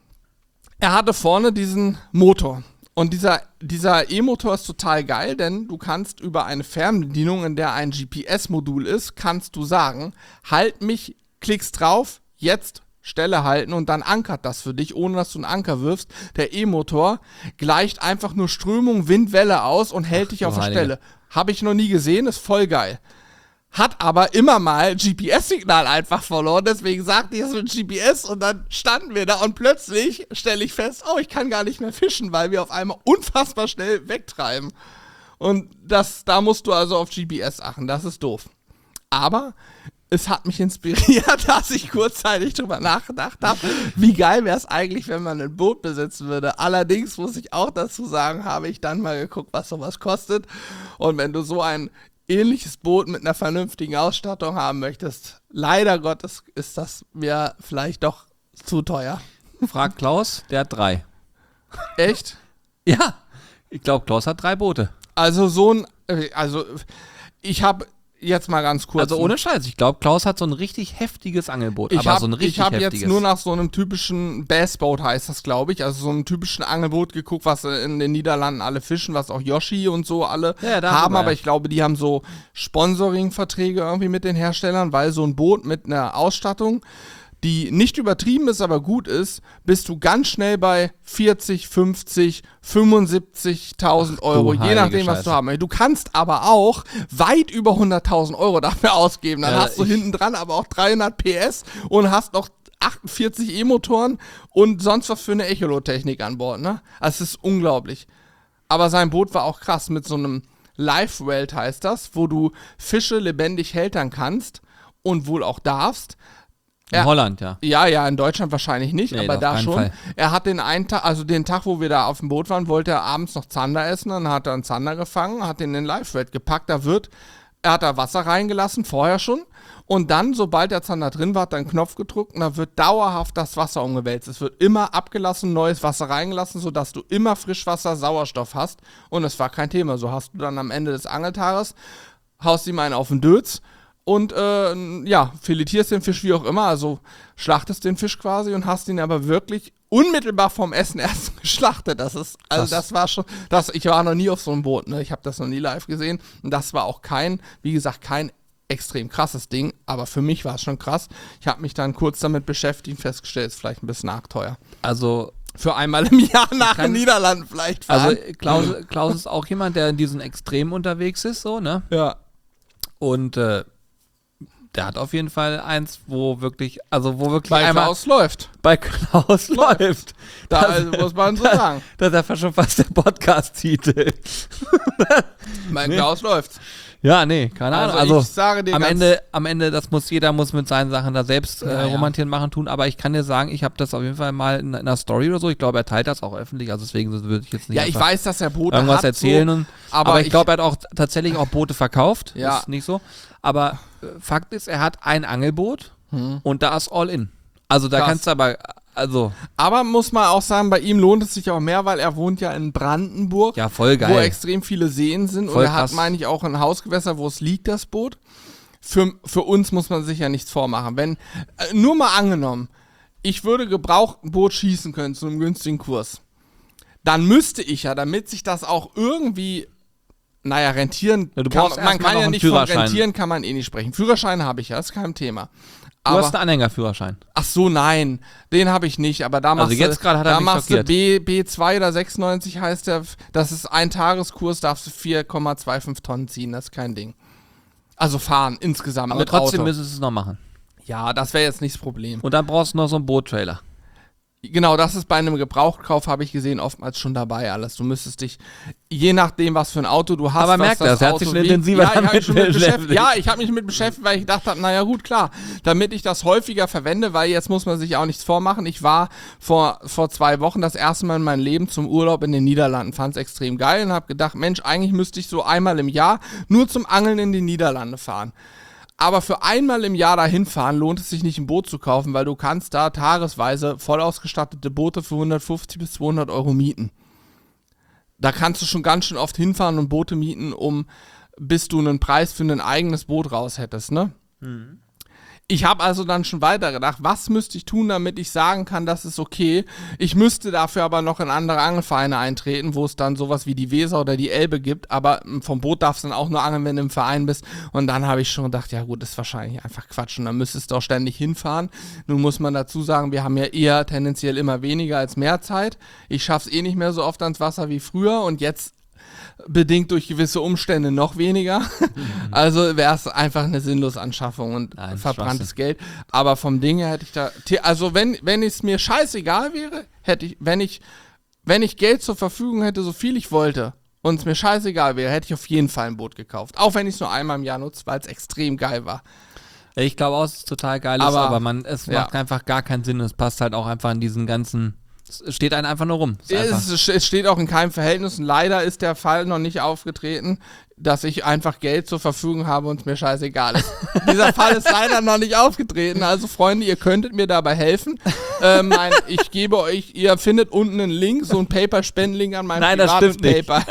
er hatte vorne diesen Motor. Und dieser E-Motor ist total geil, denn du kannst über eine Fernbedienung, in der ein GPS-Modul ist, kannst du sagen, halt mich, klickst drauf, jetzt Stelle halten und dann ankert das für dich, ohne dass du einen Anker wirfst. Der E-Motor gleicht einfach nur Strömung, Wind, Welle aus und hält dich auf der Stelle. Habe ich noch nie gesehen, ist voll geil. Hat aber immer mal GPS-Signal einfach verloren, deswegen sagte ich es mit GPS und dann standen wir da und plötzlich stelle ich fest, oh, ich kann gar nicht mehr fischen, weil wir auf einmal unfassbar schnell wegtreiben. Und da musst du also auf GPS achten, das ist doof. Aber es hat mich inspiriert, dass ich kurzzeitig drüber nachgedacht habe, wie geil wäre es eigentlich, wenn man ein Boot besitzen würde. Allerdings muss ich auch dazu sagen, habe ich dann mal geguckt, was sowas kostet. Und wenn du so ein ähnliches Boot mit einer vernünftigen Ausstattung haben möchtest, leider Gottes ist das mir vielleicht doch zu teuer. Frag Klaus, der hat 3. Echt? Ja, ich glaube, Klaus hat 3 Boote. Also ich habe jetzt mal ganz kurz. Also ohne Scheiß, ich glaube, Klaus hat so ein richtig heftiges Angelboot. Ich habe jetzt nur nach so einem typischen Bassboat, heißt das, glaube ich, also so einem typischen Angelboot geguckt, was in den Niederlanden alle fischen, was auch Yoshi und so alle haben, aber ich glaube, die haben so Sponsoring-Verträge irgendwie mit den Herstellern, weil so ein Boot mit einer Ausstattung, die nicht übertrieben ist, aber gut ist, bist du ganz schnell bei 40, 50, 75.000 Euro, je nachdem, was du haben möchtest. Du kannst aber auch weit über 100.000 Euro dafür ausgeben. Dann hast du hinten dran aber auch 300 PS und hast noch 48 E-Motoren und sonst was für eine Echolot-Technik an Bord, ne? Also es ist unglaublich. Aber sein Boot war auch krass mit so einem Live-Welt, heißt das, wo du Fische lebendig hältern kannst und wohl auch darfst. In Holland, ja. Ja, in Deutschland wahrscheinlich nicht, aber da schon. Fall. Er hat den einen Tag, also den Tag, wo wir da auf dem Boot waren, wollte er abends noch Zander essen, dann hat er einen Zander gefangen, hat den in den Live-Red gepackt, er hat da Wasser reingelassen, vorher schon, und dann, sobald der Zander drin war, hat er einen Knopf gedrückt und da wird dauerhaft das Wasser umgewälzt. Es wird immer abgelassen, neues Wasser reingelassen, sodass du immer Frischwasser, Sauerstoff hast und es war kein Thema. So hast du dann am Ende des Angeltages, haust ihm einen auf den Dötz, und filetierst den Fisch wie auch immer, also schlachtest den Fisch quasi und hast ihn aber wirklich unmittelbar vom Essen erst geschlachtet. Das ist, also das war schon, ich war noch nie auf so einem Boot, ne? Ich habe das noch nie live gesehen und das war auch kein extrem krasses Ding, aber für mich war es schon krass. Ich habe mich dann kurz damit beschäftigt und festgestellt, ist vielleicht ein bisschen arg teuer. Also für einmal im Jahr nach den Niederlanden vielleicht fahren. Also Klaus ist auch jemand, der in diesen Extremen unterwegs ist, so, ne? Ja. Und der hat auf jeden Fall eins, wo wirklich bei einmal Klaus läuft. Bei Klaus läuft. Muss man so sagen. Das ist ja schon fast der Podcast-Titel. Bei Klaus läuft. Ja, nee, keine Ahnung. Also ich sage dir am Ende, jeder muss mit seinen Sachen da selbst romantieren, machen, tun. Aber ich kann dir sagen, ich habe das auf jeden Fall mal in einer Story oder so. Ich glaube, er teilt das auch öffentlich. Also deswegen würde ich jetzt nicht ich weiß, dass er Boote irgendwas hat, erzählen. so, Aber ich glaube, er hat auch tatsächlich auch Boote verkauft. Ja. Ist nicht so. Aber Fakt ist, er hat ein Angelboot und da ist all in. Also da kannst du aber... Aber muss man auch sagen, bei ihm lohnt es sich auch mehr, weil er wohnt ja in Brandenburg. Ja, voll geil. Wo extrem viele Seen sind. Voll und er krass. hat, meine ich, auch ein Hausgewässer, wo es liegt, das Boot. Für uns muss man sich ja nichts vormachen. Wenn, nur mal angenommen, ich würde gebraucht ein Boot schießen können zu einem günstigen Kurs. Dann müsste ich ja, damit sich das auch irgendwie, rentieren, Ja, man kann ja nicht von rentieren, kann man eh nicht sprechen. Führerschein habe ich ja, ist kein Thema. Du hast einen Anhängerführerschein. Ach so, nein, den habe ich nicht, aber da machst du, jetzt gerade hat er da mich machst schockiert. du B2 oder 96 heißt der, das ist ein Tageskurs, darfst du 4,25 Tonnen ziehen, das ist kein Ding. Also fahren insgesamt Aber mit trotzdem Auto. müsstest du es noch machen. Ja, das wäre jetzt nicht das Problem. Und dann brauchst du noch so einen Boottrailer. Genau, das ist bei einem Gebrauchtkauf, habe ich gesehen, oftmals schon dabei alles. Du müsstest dich, je nachdem, was für ein Auto du hast, Aber was merkt das, er hat sich Auto schon wiegt. intensiver damit beschäftigt. Ja, ich habe mich mit beschäftigt, weil ich gedacht habe, naja gut, klar, damit ich das häufiger verwende, weil jetzt muss man sich auch nichts vormachen. Ich war vor 2 Wochen das erste Mal in meinem Leben zum Urlaub in den Niederlanden, fand es extrem geil und habe gedacht, Mensch, eigentlich müsste ich so einmal im Jahr nur zum Angeln in die Niederlande fahren. Aber für einmal im Jahr dahin fahren lohnt es sich nicht, ein Boot zu kaufen, weil du kannst da tagesweise voll ausgestattete Boote für 150 bis 200 Euro mieten. Da kannst du schon ganz schön oft hinfahren und Boote mieten, bis du einen Preis für ein eigenes Boot raus hättest, ne? Mhm. Ich habe also dann schon weitergedacht, was müsste ich tun, damit ich sagen kann, das ist okay. Ich müsste dafür aber noch in andere Angelvereine eintreten, wo es dann sowas wie die Weser oder die Elbe gibt, aber vom Boot darfst du dann auch nur angeln, wenn du im Verein bist. Und dann habe ich schon gedacht, ja gut, das ist wahrscheinlich einfach Quatsch und dann müsstest du auch ständig hinfahren. Nun muss man dazu sagen, wir haben ja eher tendenziell immer weniger als mehr Zeit. Ich schaffe es eh nicht mehr so oft ans Wasser wie früher und jetzt bedingt durch gewisse Umstände noch weniger. Also wäre es einfach eine Sinnlosanschaffung und verbranntes Geld. Aber vom Ding her hätte ich da... Also wenn es mir scheißegal wäre, wenn ich Geld zur Verfügung hätte, so viel ich wollte, und es mir scheißegal wäre, hätte ich auf jeden Fall ein Boot gekauft. Auch wenn ich es nur einmal im Jahr nutze, weil es extrem geil war. Ich glaube auch, es ist total geil, aber es macht einfach gar keinen Sinn. Es passt halt auch einfach in diesen ganzen... Es steht einem einfach nur rum. Es steht auch in keinem Verhältnis und leider ist der Fall noch nicht aufgetreten, dass ich einfach Geld zur Verfügung habe und es mir scheißegal ist. Dieser Fall ist leider noch nicht aufgetreten. Also Freunde, ihr könntet mir dabei helfen. Ich gebe euch, ihr findet unten einen Link, so einen Paper-Spenden-Link an meinem privates Paper.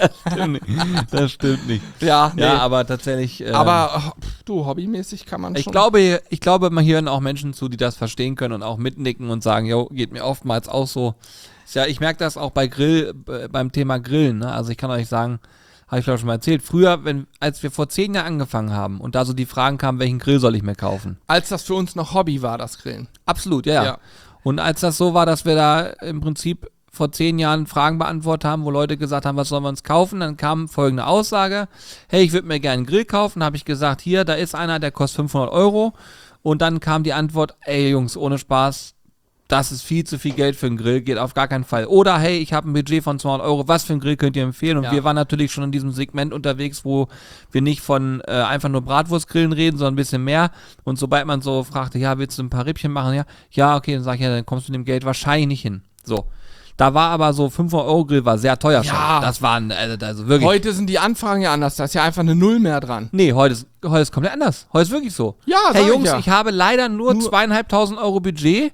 Das stimmt nicht. Ja, nee. Ja, aber tatsächlich... aber du, hobbymäßig kann man schon... Ich glaube, man hören auch Menschen zu, die das verstehen können und auch mitnicken und sagen, jo, geht mir oftmals auch so. Ja, ich merke das auch beim Thema Grillen. Ne? Also ich kann euch sagen, habe ich glaube schon mal erzählt, früher, als wir vor 10 Jahren angefangen haben und da so die Fragen kamen, welchen Grill soll ich mir kaufen? Als das für uns noch Hobby war, das Grillen. Absolut, ja. Und als das so war, dass wir da im Prinzip vor 10 Jahren Fragen beantwortet haben, wo Leute gesagt haben, was sollen wir uns kaufen, dann kam folgende Aussage, hey, ich würde mir gerne einen Grill kaufen, habe ich gesagt, hier, da ist einer, der kostet 500 Euro und dann kam die Antwort, ey Jungs, ohne Spaß, das ist viel zu viel Geld für einen Grill, geht auf gar keinen Fall. Oder hey, ich habe ein Budget von 200 Euro, was für einen Grill könnt ihr empfehlen? Und wir waren natürlich schon in diesem Segment unterwegs, wo wir nicht von einfach nur Bratwurstgrillen reden, sondern ein bisschen mehr. Und sobald man so fragte, ja, willst du ein paar Rippchen machen? Ja, okay, dann sag ich, ja, dann kommst du mit dem Geld wahrscheinlich nicht hin. So. Da war aber so 500-Euro-Grill war sehr teuer schon. Das waren, also wirklich. Heute sind die Anfragen ja anders, da ist ja einfach eine Null mehr dran. Nee, heute ist komplett anders. Heute ist wirklich so. Ja, hey Jungs, ich habe leider nur 2.500 Euro Budget.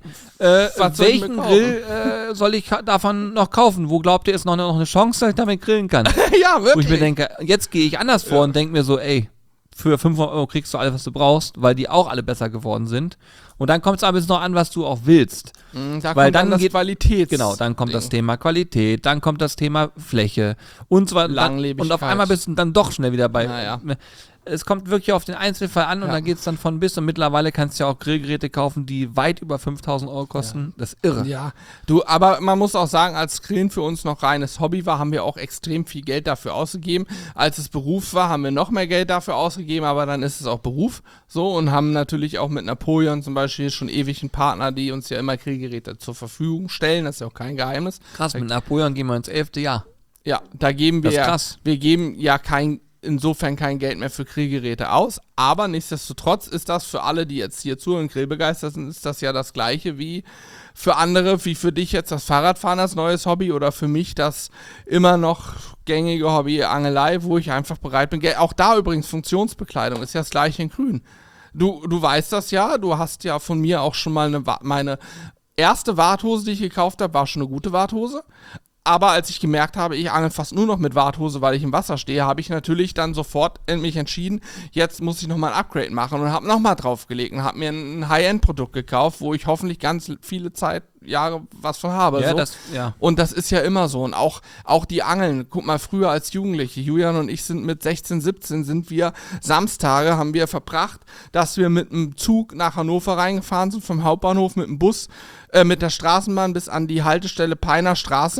Welchen Grill soll ich davon noch kaufen? Wo glaubt ihr, ist noch eine Chance, dass ich damit grillen kann? Ja, wirklich. Wo ich mir denke, jetzt gehe ich anders vor und denke mir so, ey, für 500 Euro kriegst du alles, was du brauchst, weil die auch alle besser geworden sind. Und dann kommt es aber jetzt noch an, was du auch willst. Da weil kommt dann das Qualität. Genau, dann kommt das Thema Qualität, dann kommt das Thema Fläche und zwar Langlebigkeit. Und auf einmal bist du dann doch schnell wieder bei. Naja. Es kommt wirklich auf den Einzelfall an und dann geht es dann von bis und mittlerweile kannst du ja auch Grillgeräte kaufen, die weit über 5.000 Euro kosten. Das ist irre. Ja, aber man muss auch sagen, als Grillen für uns noch reines Hobby war, haben wir auch extrem viel Geld dafür ausgegeben. Als es Beruf war, haben wir noch mehr Geld dafür ausgegeben, aber dann ist es auch Beruf so und haben natürlich auch mit Napoleon zum Beispiel schon ewig einen Partner, die uns ja immer Grillgeräte zur Verfügung stellen. Das ist ja auch kein Geheimnis. Krass, mit Napoleon gehen wir ins 11. Jahr. Ja, da geben wir, das ist krass. Wir geben ja kein insofern kein Geld mehr für Grillgeräte aus. Aber nichtsdestotrotz ist das für alle, die jetzt hier zuhören, grillbegeistert sind, ist das ja das Gleiche wie für andere, wie für dich jetzt das Fahrradfahren als neues Hobby oder für mich das immer noch gängige Hobby Angelei, wo ich einfach bereit bin. Auch da übrigens Funktionsbekleidung ist ja das Gleiche in Grün. Du weißt das ja, du hast ja von mir auch schon mal meine erste Warthose, die ich gekauft habe, war schon eine gute Warthose. Aber als ich gemerkt habe, ich angel fast nur noch mit Warthose, weil ich im Wasser stehe, habe ich natürlich dann sofort mich entschieden, jetzt muss ich nochmal ein Upgrade machen und habe nochmal draufgelegt und habe mir ein High-End-Produkt gekauft, wo ich hoffentlich ganz viele Jahre was von habe. Ja, so. Und das ist ja immer so. Und auch die Angeln, guck mal, früher als Jugendliche, Julian und ich sind mit 16, 17, sind wir Samstage, haben wir verbracht, dass wir mit einem Zug nach Hannover reingefahren sind, vom Hauptbahnhof mit dem Bus, mit der Straßenbahn bis an die Haltestelle Peiner Straße.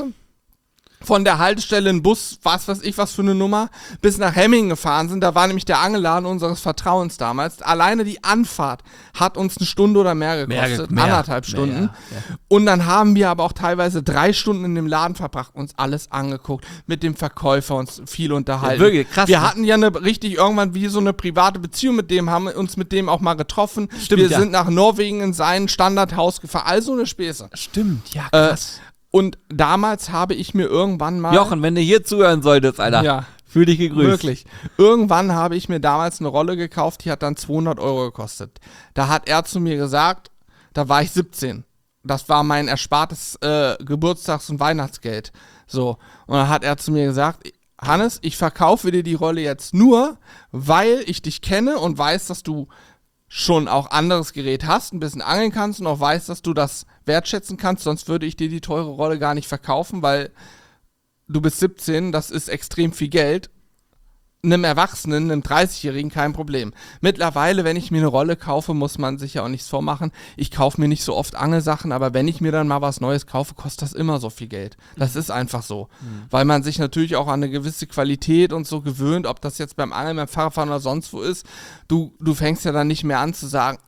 Von der Haltestelle ein Bus, was für eine Nummer, bis nach Hemmingen gefahren sind. Da war nämlich der Angelladen unseres Vertrauens damals. Alleine die Anfahrt hat uns eine Stunde oder mehr gekostet. Anderthalb Stunden. Ja. Und dann haben wir aber auch teilweise 3 Stunden in dem Laden verbracht, uns alles angeguckt, mit dem Verkäufer uns viel unterhalten. Ja, wirklich krass. Wir hatten ja irgendwann wie so eine private Beziehung mit dem, haben uns mit dem auch mal getroffen. Stimmt, wir sind nach Norwegen in sein Standardhaus gefahren. Also eine Späße. Stimmt, ja, krass. Und damals habe ich mir irgendwann mal... Jochen, wenn du hier zuhören solltest, Alter, ja, fühl dich gegrüßt. Wirklich. Irgendwann habe ich mir damals eine Rolle gekauft, die hat dann 200 € gekostet. Da hat er zu mir gesagt, da war ich 17. Das war mein erspartes Geburtstags- und Weihnachtsgeld. So. Und dann hat er zu mir gesagt, Hannes, ich verkaufe dir die Rolle jetzt nur, weil ich dich kenne und weiß, dass du schon auch anderes Gerät hast, ein bisschen angeln kannst und auch weißt, dass du das wertschätzen kannst, sonst würde ich dir die teure Rolle gar nicht verkaufen, weil du bist 17, das ist extrem viel Geld. Einem Erwachsenen, einem 30-Jährigen kein Problem. Mittlerweile, wenn ich mir eine Rolle kaufe, muss man sich ja auch nichts vormachen. Ich kaufe mir nicht so oft Angelsachen, aber wenn ich mir dann mal was Neues kaufe, kostet das immer so viel Geld. Das ist einfach so. Weil man sich natürlich auch an eine gewisse Qualität und so gewöhnt, ob das jetzt beim Angeln, beim Fahrradfahren oder sonst wo ist. Du fängst ja dann nicht mehr an zu sagen,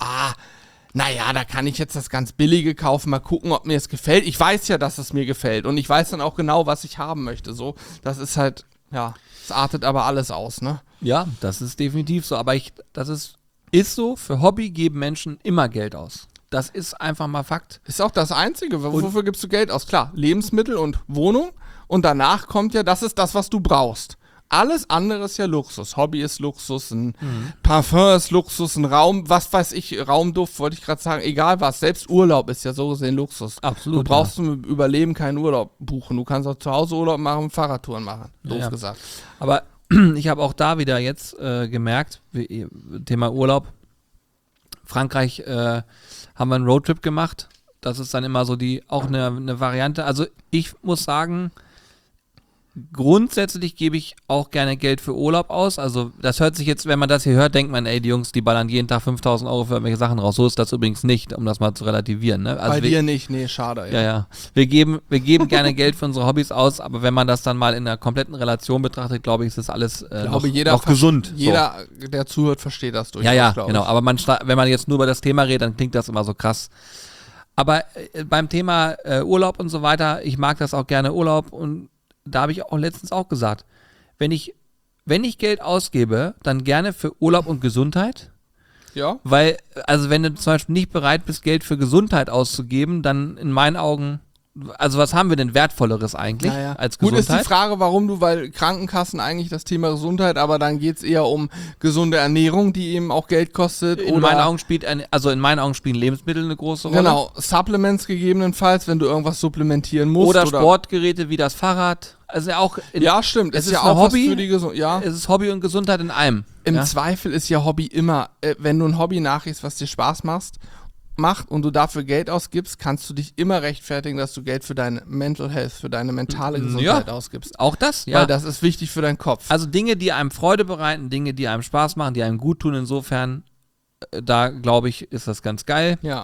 naja, da kann ich jetzt das ganz Billige kaufen, mal gucken, ob mir es gefällt. Ich weiß ja, dass es mir gefällt und ich weiß dann auch genau, was ich haben möchte. So, das ist halt, ja, es artet aber alles aus, ne? Ja, das ist definitiv so, aber das ist so, für Hobby geben Menschen immer Geld aus. Das ist einfach mal Fakt. Ist auch das Einzige, wofür gibst du Geld aus? Klar, Lebensmittel und Wohnung und danach kommt ja, das ist das, was du brauchst. Alles andere ist ja Luxus. Hobby ist Luxus, ein Parfum ist Luxus, ein Raum, was weiß ich, Raumduft, wollte ich gerade sagen, egal was. Selbst Urlaub ist ja so gesehen Luxus. Absolut. Du brauchst zum Überleben keinen Urlaub buchen. Du kannst auch zu Hause Urlaub machen und Fahrradtouren machen. Doof gesagt. Aber ich habe auch da wieder jetzt gemerkt, Thema Urlaub. Frankreich haben wir einen Roadtrip gemacht. Das ist dann immer so auch eine Variante. Also ich muss sagen, grundsätzlich gebe ich auch gerne Geld für Urlaub aus. Also das hört sich jetzt, wenn man das hier hört, denkt man, ey, die Jungs, die ballern jeden Tag 5.000 € für irgendwelche Sachen raus. So ist das übrigens nicht, um das mal zu relativieren. Ne? Also bei dir nicht, nee, schade. Ja. Wir geben gerne Geld für unsere Hobbys aus, aber wenn man das dann mal in einer kompletten Relation betrachtet, glaube ich, ist das alles noch gesund. Jeder, der zuhört, versteht das durchaus, Ja, genau. Aber wenn man jetzt nur über das Thema redet, dann klingt das immer so krass. Aber beim Thema Urlaub und so weiter, ich mag das auch gerne, Urlaub, und da habe ich auch letztens auch gesagt, wenn ich Geld ausgebe, dann gerne für Urlaub und Gesundheit. Ja. Weil, also wenn du zum Beispiel nicht bereit bist, Geld für Gesundheit auszugeben, dann in meinen Augen, also was haben wir denn Wertvolleres eigentlich als Gesundheit? Gut ist die Frage, weil Krankenkassen eigentlich das Thema Gesundheit, aber dann geht es eher um gesunde Ernährung, die eben auch Geld kostet. In meinen Augen spielen Lebensmittel eine große Rolle. Genau, Supplements gegebenenfalls, wenn du irgendwas supplementieren musst. Oder Sportgeräte wie das Fahrrad. Also auch ja, stimmt. Es ist ja auch auch Hobby. Was für die ja. Es ist Hobby und Gesundheit in einem. Im Zweifel ist ja Hobby immer, wenn du ein Hobby nachgehst, was dir Spaß macht und du dafür Geld ausgibst, kannst du dich immer rechtfertigen, dass du Geld für deine Mental Health, für deine mentale Gesundheit ausgibst. Auch das, ja. Weil das ist wichtig für deinen Kopf. Also Dinge, die einem Freude bereiten, Dinge, die einem Spaß machen, die einem gut tun, insofern, da glaube ich, ist das ganz geil. Ja.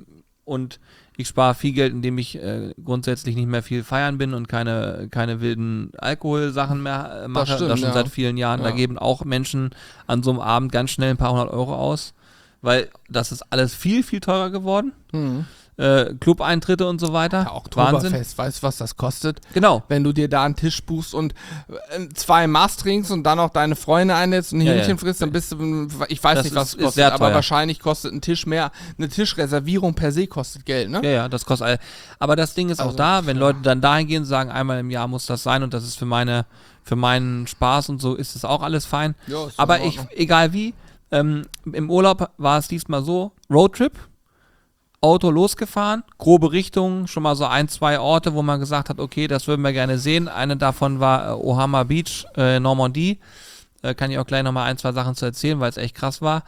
Und ich spare viel Geld, indem ich grundsätzlich nicht mehr viel feiern bin und keine wilden Alkoholsachen mehr mache. Das schon seit vielen Jahren. Ja. Da geben auch Menschen an so einem Abend ganz schnell ein paar 100 € aus, weil das ist alles viel, viel teurer geworden. Club-Eintritte und so weiter. Ja, Wahnsinn. Oktoberfest, weißt du, was das kostet? Genau. Wenn du dir da einen Tisch buchst und 2 Maß trinkst und dann auch deine Freunde einlädst und ein Hähnchen frisst, dann bist du, ich weiß Das nicht, was es ist kostet, sehr aber teuer. wahrscheinlich kostet ein Tisch mehr. Eine Tischreservierung per se kostet Geld, ne? Ja, das kostet all. Aber das Ding ist auch Also, da, wenn Leute dann dahin gehen und sagen, einmal im Jahr muss das sein und das ist für meinen Spaß und so, ist das auch alles fein. Ja, ist Aber in Ordnung. egal wie, im Urlaub war es diesmal so, Roadtrip, Auto losgefahren, grobe Richtung, schon mal so 1, 2 Orte, wo man gesagt hat, okay, das würden wir gerne sehen. Eine davon war Ohama Beach, Normandie. Kann ich auch gleich nochmal 1, 2 Sachen zu erzählen, weil es echt krass war.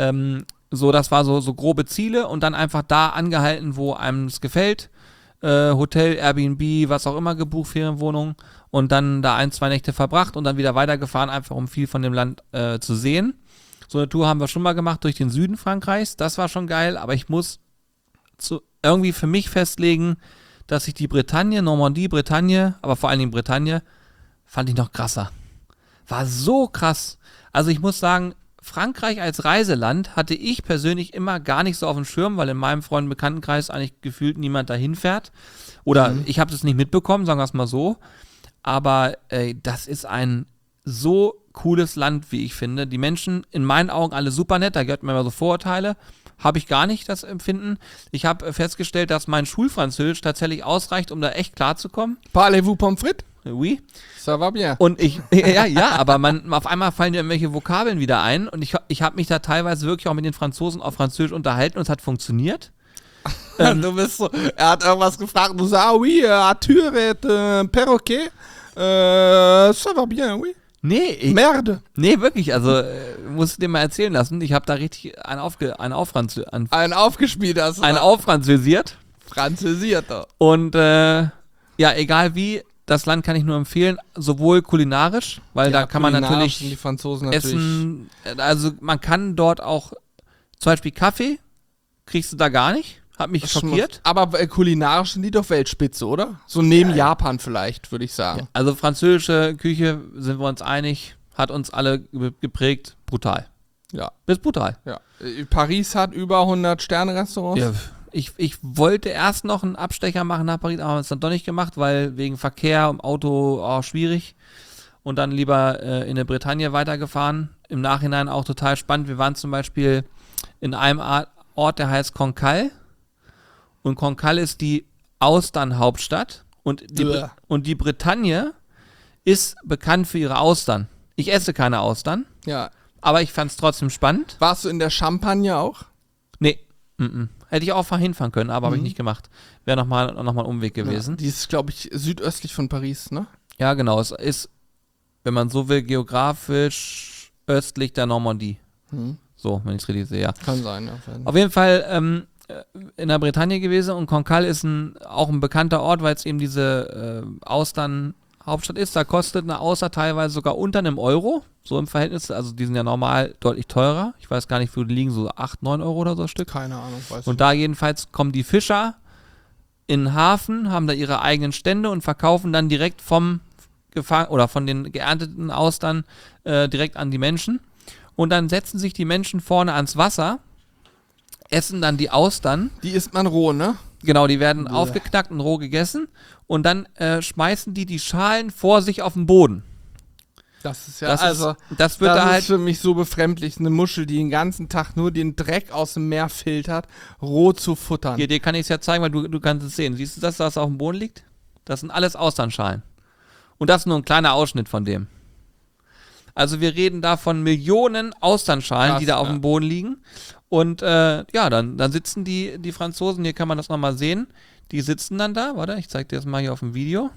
Das war so grobe Ziele und dann einfach da angehalten, wo einem es gefällt. Hotel, Airbnb, was auch immer gebucht, Ferienwohnung und dann da 1, 2 Nächte verbracht und dann wieder weitergefahren, einfach um viel von dem Land zu sehen. So eine Tour haben wir schon mal gemacht durch den Süden Frankreichs, das war schon geil, aber ich muss irgendwie für mich festlegen, dass ich die Bretagne, Normandie, Bretagne, aber vor allen Dingen Bretagne, fand ich noch krasser. War so krass. Also ich muss sagen, Frankreich als Reiseland hatte ich persönlich immer gar nicht so auf dem Schirm, weil in meinem Freund- und Bekanntenkreis eigentlich gefühlt niemand dahin fährt. Oder ich habe das nicht mitbekommen, sagen wir es mal so. Aber das ist ein so cooles Land, wie ich finde. Die Menschen in meinen Augen alle super nett, da gehört mir immer so Vorurteile. Habe ich gar nicht das Empfinden. Ich habe festgestellt, dass mein Schulfranzösisch tatsächlich ausreicht, um da echt klarzukommen. Parlez-vous pommes frites? Oui. Ça va bien. Und aber auf einmal fallen dir irgendwelche Vokabeln wieder ein und ich habe mich da teilweise wirklich auch mit den Franzosen auf Französisch unterhalten und es hat funktioniert. Du bist so, er hat irgendwas gefragt, du sagst, oui, Arthur est perroquet. Ça va bien, oui. Nee, Merde. wirklich, also musst du dir mal erzählen lassen. Ich habe da richtig einen Aufgespielt hast du. auffranzösiert. Französiert doch. Und egal wie, das Land kann ich nur empfehlen, sowohl kulinarisch, weil da kann man kulinarisch sind die natürlich Franzosen natürlich. essen, also man kann dort auch, zum Beispiel Kaffee, kriegst du da gar nicht, hat mich schockiert. Aber kulinarisch sind die doch Weltspitze, oder? So neben Japan vielleicht, würde ich sagen. Also französische Küche, sind wir uns einig, hat uns alle geprägt, brutal. Ja. Ist brutal. Ja. Paris hat über 100 Sterne-Restaurants. Ja, ich wollte erst noch einen Abstecher machen nach Paris, aber haben es dann doch nicht gemacht, weil wegen Verkehr im Auto auch schwierig. Und dann lieber in der Bretagne weitergefahren. Im Nachhinein auch total spannend. Wir waren zum Beispiel in einem Ort, der heißt Cancale. Und Cancale ist die Austernhauptstadt. Und die Bretagne ist bekannt für ihre Austern. Ich esse keine Austern, Ja. aber ich fand es trotzdem spannend. Warst du in der Champagne auch? Nee, hätte ich auch hinfahren können, aber habe ich nicht gemacht. Wäre noch mal ein Umweg gewesen. Ja, die ist, glaube ich, südöstlich von Paris, ne? Ja, genau. Es ist, wenn man so will, geografisch östlich der Normandie. So, wenn ich es richtig sehe, ja. Kann sein, ja. Auf jeden Fall in der Bretagne gewesen und Cancale ist auch ein bekannter Ort, weil es eben diese Austern-Hauptstadt ist. Da kostet eine Auster teilweise sogar unter einem Euro, so im Verhältnis. Also die sind ja normal deutlich teurer. Ich weiß gar nicht, wo die liegen, so 8, 9 Euro oder so ein Stück. Keine Ahnung, weiß Und da jedenfalls kommen die Fischer in den Hafen, haben da ihre eigenen Stände und verkaufen dann direkt von den geernteten Austern direkt an die Menschen. Und dann setzen sich die Menschen vorne ans Wasser, essen dann die Austern. Die isst man roh, ne? Genau, die werden aufgeknackt und roh gegessen. Und dann schmeißen die Schalen vor sich auf den Boden. Das ist ja, das wird da halt ist für mich so befremdlich, eine Muschel, die den ganzen Tag nur den Dreck aus dem Meer filtert, roh zu futtern. Hier, dir kann ich es ja zeigen, weil du kannst es sehen. Siehst du das, was auf dem Boden liegt? Das sind alles Austernschalen. Und das ist nur ein kleiner Ausschnitt von dem. Also wir reden da von Millionen Austernschalen, die da auf dem Boden liegen. Und dann sitzen die Franzosen, hier kann man das nochmal sehen, die sitzen dann da, warte, ich zeig dir das mal hier auf dem Video.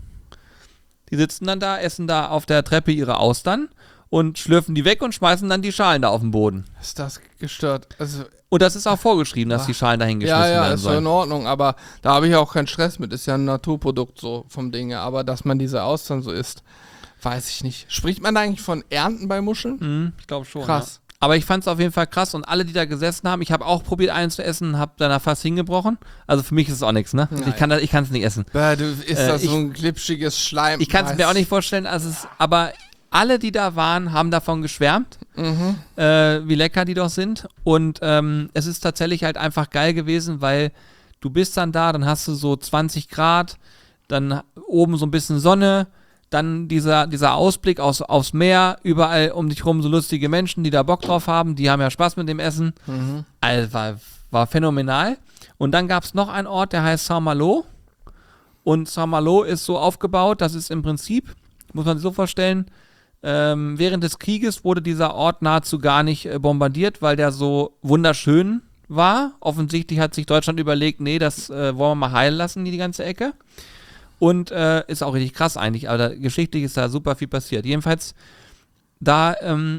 Die sitzen dann da, essen da auf der Treppe ihre Austern und schlürfen die weg und schmeißen dann die Schalen da auf den Boden. Ist das gestört? Also, und das ist auch vorgeschrieben, dass die Schalen dahin geschmissen werden ist sollen. ja in Ordnung, aber da habe ich auch keinen Stress mit. Ist ja ein Naturprodukt so vom Ding her. Aber dass man diese Austern so isst, weiß ich nicht. Spricht man da eigentlich von Ernten bei Muscheln? Ich glaube schon. Krass. Ja. Aber ich fand es auf jeden Fall krass und alle, die da gesessen haben, ich habe auch probiert, einen zu essen, habe danach fast hingebrochen. Also für mich ist es auch nichts, ne? Also ich kann es nicht essen. Du isst das so ein glitschiges Schleim. Ich kann es mir auch nicht vorstellen, aber alle, die da waren, haben davon geschwärmt, wie lecker die doch sind. Und es ist tatsächlich halt einfach geil gewesen, weil du bist dann da, dann hast du so 20 Grad, dann oben so ein bisschen Sonne, dann dieser Ausblick aufs Meer, überall um dich rum so lustige Menschen, die da Bock drauf haben, die haben ja Spaß mit dem Essen. Also war phänomenal. Und dann gab es noch einen Ort, der heißt Saint-Malo. Und Saint-Malo ist so aufgebaut, das ist im Prinzip, muss man sich so vorstellen, während des Krieges wurde dieser Ort nahezu gar nicht bombardiert, weil der so wunderschön war. Offensichtlich hat sich Deutschland überlegt, nee, das wollen wir mal heilen lassen, die ganze Ecke. Und ist auch richtig krass eigentlich, aber geschichtlich ist da super viel passiert. Jedenfalls, da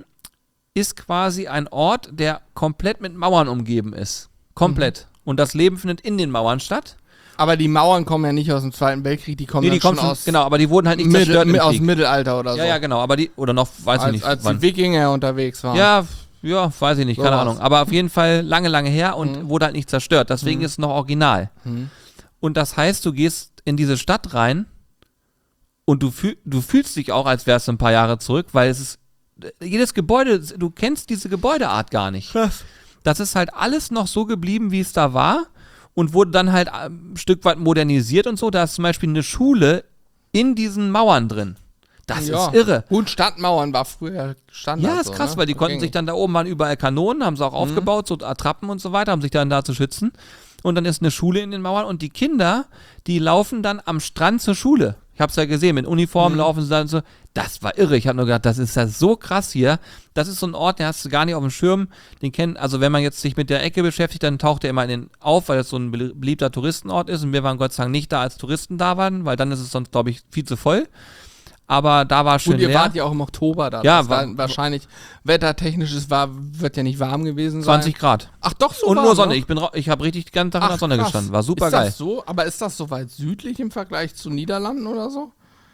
ist quasi ein Ort, der komplett mit Mauern umgeben ist. Komplett. Und das Leben findet in den Mauern statt. Aber die Mauern kommen ja nicht aus dem Zweiten Weltkrieg, die kommen schon aus... Genau, aber die wurden halt nicht zerstört im Krieg. Aus dem Mittelalter oder so. Ja, genau, aber die, oder noch, weiß ich nicht. Als die Wikinger unterwegs waren. Ja, weiß ich nicht, keine Ahnung. Aber auf jeden Fall lange, lange her und wurde halt nicht zerstört. Deswegen ist es noch original. Und das heißt, du gehst in diese Stadt rein und du fühlst dich auch, als wärst du ein paar Jahre zurück, weil es ist, jedes Gebäude, du kennst diese Gebäudeart gar nicht. Krass. Das ist halt alles noch so geblieben, wie es da war und wurde dann halt ein Stück weit modernisiert und so. Da ist zum Beispiel eine Schule in diesen Mauern drin. Das ist irre. Gut, Stadtmauern war früher Standard. Ja, ist krass, weil die konnten sich dann da oben, waren überall Kanonen, haben sie auch aufgebaut, so Attrappen und so weiter, haben sich dann da zu schützen. Und dann ist eine Schule in den Mauern und die Kinder, die laufen dann am Strand zur Schule. Ich hab's ja gesehen, mit Uniformen laufen sie dann so. Das war irre. Ich habe nur gedacht, das ist ja so krass hier. Das ist so ein Ort, den hast du gar nicht auf dem Schirm. Den kennen, also wenn man jetzt sich mit der Ecke beschäftigt, dann taucht der immer in den auf, weil das so ein beliebter Touristenort ist. Und wir waren Gott sei Dank nicht da, als Touristen da waren, weil dann ist es sonst, glaube ich, viel zu voll. Aber da war schön Gut, ihr leer. wart ja auch im Oktober da. Ja, das war wahrscheinlich wettertechnisch, wird ja nicht warm gewesen sein. 20 Grad. Ach doch, so Und warm, nur Sonne. ne? Ich habe richtig den ganzen Tag in der Sonne krass. gestanden. War super ist geil. Das so? Aber ist das so weit südlich im Vergleich zu Niederlanden oder so?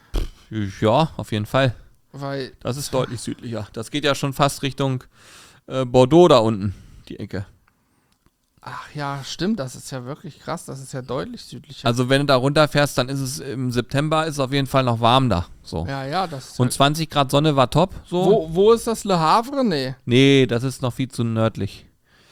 Ja, auf jeden Fall. Weil Das ist deutlich südlicher. Das geht ja schon fast Richtung Bordeaux da unten, die Ecke. Ach ja, stimmt, das ist ja wirklich krass, das ist ja deutlich südlicher. Also wenn du da runterfährst, dann ist es im September ist es auf jeden Fall noch warm da. So. Ja, das ist Und 20 Grad Sonne war top. So. Wo ist das Le Havre? Nee. Nee, das ist noch viel zu nördlich.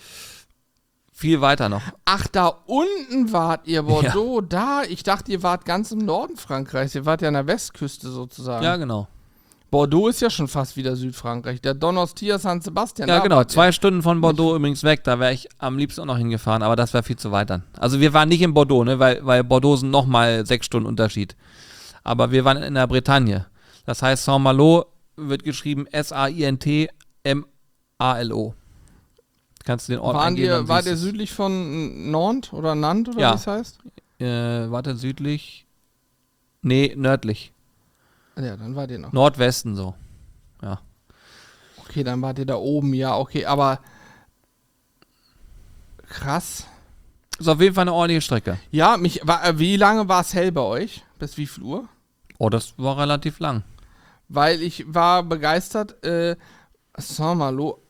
Viel weiter noch. Ach, da unten wart ihr, Bordeaux, da. Ich dachte, ihr wart ganz im Norden Frankreichs. Ihr wart ja an der Westküste sozusagen. Ja, genau. Bordeaux ist ja schon fast wieder Südfrankreich. Der Donostia San Sebastian. Ja, da genau. wart ihr. 2 Stunden von Bordeaux übrigens weg. Da wäre ich am liebsten auch noch hingefahren, aber das wäre viel zu weit dann. Also wir waren nicht in Bordeaux, ne, weil Bordeaux sind nochmal 6 Stunden Unterschied. Aber wir waren in der Bretagne. Das heißt, Saint-Malo wird geschrieben S-A-I-N-T-M-A-L-O. Kannst du den Ort eingeben? War der südlich von Nantes oder Nantes oder Ja. wie es heißt? Warte, südlich? Nee, nördlich. Ja, dann wart ihr noch. Nordwesten so. Ja. Okay, dann wart ihr da oben, ja, okay, aber krass. Ist auf jeden Fall eine ordentliche Strecke. Ja, wie lange war es hell bei euch? Bis wie viel Uhr? Oh, das war relativ lang. Weil ich war begeistert, Saint-Malo.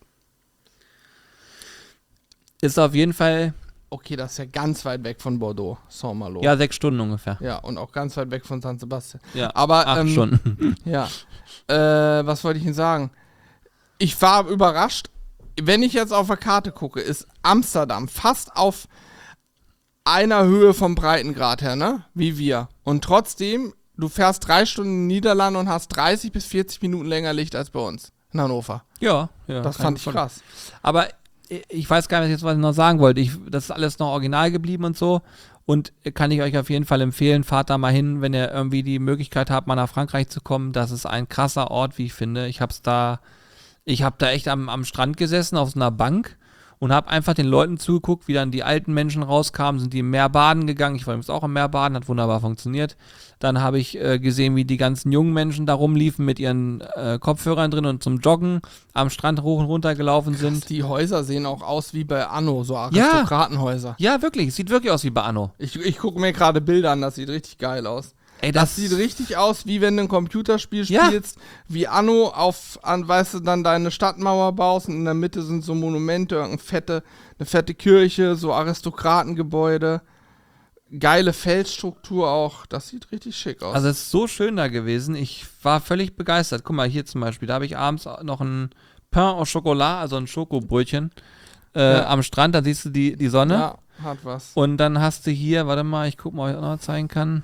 Ist auf jeden Fall, Okay, das ist ja ganz weit weg von Bordeaux, Saint-Malo. ja, 6 Stunden ungefähr. Ja, und auch ganz weit weg von San Sebastian. Ja, Aber, 8 Stunden. Ja. Was wollte ich Ihnen sagen? Ich war überrascht. Wenn ich jetzt auf der Karte gucke, ist Amsterdam fast auf einer Höhe vom Breitengrad her, ne? Wie wir. Und trotzdem, du fährst 3 Stunden in den Niederlanden und hast 30 bis 40 Minuten länger Licht als bei uns in Hannover. Ja. Das fand ich krass. Aber ich weiß gar nicht jetzt, was ich noch sagen wollte. Das ist alles noch original geblieben und so. Und kann ich euch auf jeden Fall empfehlen, fahrt da mal hin, wenn ihr irgendwie die Möglichkeit habt, mal nach Frankreich zu kommen. Das ist ein krasser Ort, wie ich finde. Ich habe da echt am Strand gesessen, auf so einer Bank und habe einfach den Leuten zugeguckt, wie dann die alten Menschen rauskamen, sind die im Meer baden gegangen. Ich war übrigens auch im Meer baden, hat wunderbar funktioniert. Dann habe ich gesehen, wie die ganzen jungen Menschen da rumliefen mit ihren Kopfhörern drin und zum Joggen am Strand hoch und runter gelaufen sind. Die Häuser sehen auch aus wie bei Anno, so Aristokratenhäuser. Ja, wirklich. Es sieht wirklich aus wie bei Anno. Ich gucke mir gerade Bilder an, das sieht richtig geil aus. Ey, Das sieht richtig aus, wie wenn du ein Computerspiel spielst, wie Anno weißt du, dann deine Stadtmauer baust und in der Mitte sind so Monumente, eine fette Kirche, so Aristokratengebäude, geile Felsstruktur auch, das sieht richtig schick aus. Also es ist so schön da gewesen. Ich war völlig begeistert. Guck mal, hier zum Beispiel, da habe ich abends noch ein Pain au Chocolat, also ein Schokobrötchen am Strand, da siehst du die Sonne. Ja. Hat was. Und dann hast du hier, warte mal, ich guck mal, ob ich auch noch zeigen kann.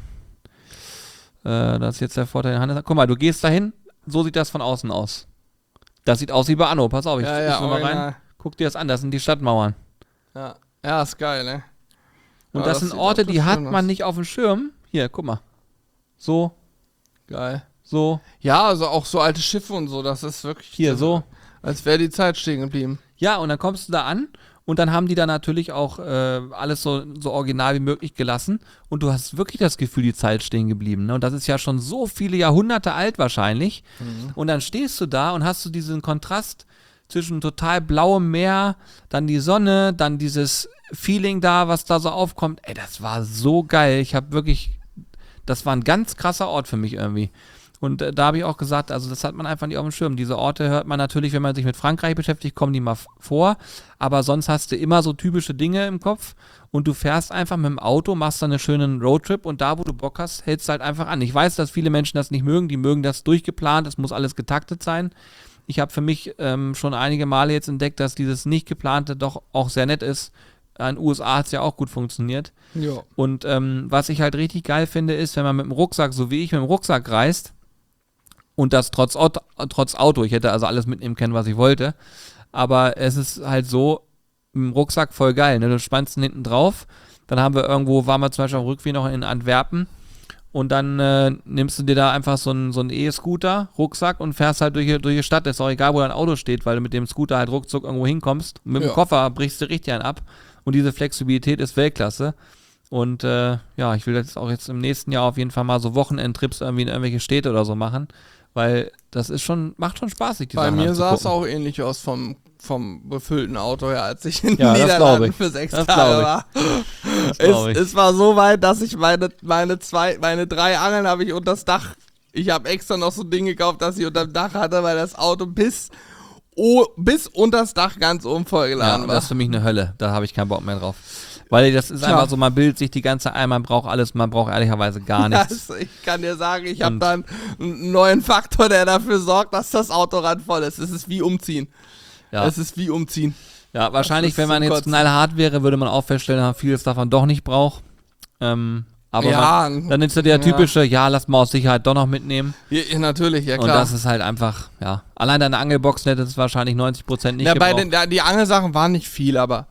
Das ist jetzt der Vorteil in Hannes. Guck mal, du gehst dahin, so sieht das von außen aus. Das sieht aus wie bei Anno, pass auf, ich zoome mal rein. Guck dir das an, das sind die Stadtmauern. Ja, ist geil, ne? Und Ja, das sind Orte, die hat man nicht auf dem Schirm. Hier, guck mal. So. Geil. So. Ja, also auch so alte Schiffe und so, das ist wirklich... Hier, so. Als wäre die Zeit stehen geblieben. Ja, und dann kommst du da an und dann haben die da natürlich auch alles so original wie möglich gelassen und du hast wirklich das Gefühl, die Zeit stehen geblieben. Ne? Und das ist ja schon so viele Jahrhunderte alt wahrscheinlich. Und dann stehst du da und hast du diesen Kontrast zwischen total blauem Meer, dann die Sonne, dann dieses Feeling da, was da so aufkommt. Ey, das war so geil. Ich habe wirklich, das war ein ganz krasser Ort für mich irgendwie. Und da habe ich auch gesagt, also das hat man einfach nicht auf dem Schirm. Diese Orte hört man natürlich, wenn man sich mit Frankreich beschäftigt, kommen die mal vor. Aber sonst hast du immer so typische Dinge im Kopf und du fährst einfach mit dem Auto, machst dann einen schönen Roadtrip und da, wo du Bock hast, hältst du halt einfach an. Ich weiß, dass viele Menschen das nicht mögen, die mögen das durchgeplant, es muss alles getaktet sein. Ich habe für mich schon einige Male jetzt entdeckt, dass dieses nicht geplante doch auch sehr nett ist. In den USA hat es ja auch gut funktioniert. Ja. Und was ich halt richtig geil finde, ist, wenn man mit dem Rucksack, so wie ich mit dem Rucksack reist, und das trotz Auto. Ich hätte also alles mitnehmen können, was ich wollte. Aber es ist halt so, im Rucksack voll geil. Ne? Du spannst ihn hinten drauf. Dann waren wir zum Beispiel am Rückweg noch in Antwerpen. Und dann nimmst du dir da einfach so einen E-Scooter, Rucksack und fährst halt durch die Stadt. Ist auch egal, wo dein Auto steht, weil du mit dem Scooter halt ruckzuck irgendwo hinkommst. Mit dem Koffer brichst du richtig einen ab. Und diese Flexibilität ist Weltklasse. Und ich will jetzt auch im nächsten Jahr auf jeden Fall mal so Wochenendtrips irgendwie in irgendwelche Städte oder so machen. Weil das ist macht schon Spaß, sich die Bei Sachen mir sah es anzugucken. auch ähnlich aus vom befüllten Auto her, als ich in den Ja, das glaub Niederlanden ich. für 6 Das Tage glaub war. Es war so weit, dass ich meine 3 Angeln habe ich unters Dach. Ich habe extra noch so ein Ding gekauft, dass ich unterm Dach hatte, weil das Auto bis unters Dach ganz oben vollgeladen Ja, war. das ist für mich eine Hölle. Da habe ich keinen Bock mehr drauf. Weil das ist einfach so, man bildet sich die ganze Zeit ein, man braucht alles, man braucht ehrlicherweise gar nichts. Ich kann dir sagen, ich habe dann einen neuen Faktor, der dafür sorgt, dass das Auto randvoll ist. Es ist wie umziehen. Ja. Es ist wie umziehen. Ja, wahrscheinlich, wenn man zum jetzt Kotzen. knallhart wäre, würde man auch feststellen, dass man vieles davon doch nicht braucht. Aber Ja, dann ist ja der typische, lass mal aus Sicherheit doch noch mitnehmen. Ja, natürlich, ja Und klar. das ist halt einfach, allein deine Angelbox hätte es wahrscheinlich 90% nicht gebraucht. Die Angelsachen waren nicht viel, aber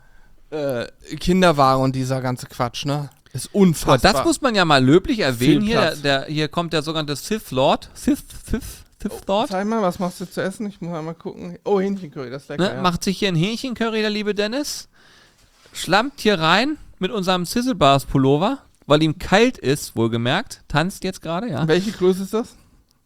Kinderware und dieser ganze Quatsch, ne? Ist Aber unfassbar. das muss man ja mal löblich erwähnen. Viel Hier, Platz. hier kommt der sogenannte Sith Lord. Sith Lord. Zeig mal, was machst du zu essen? Ich muss einmal gucken. Oh, Hähnchencurry, das ist lecker. Ne? Ja. Macht sich hier ein Hähnchencurry, der liebe Dennis. Schlampt hier rein mit unserem Sizzle Bars Pullover, weil ihm kalt ist, wohlgemerkt. Tanzt jetzt gerade, ja. Welche Größe ist das?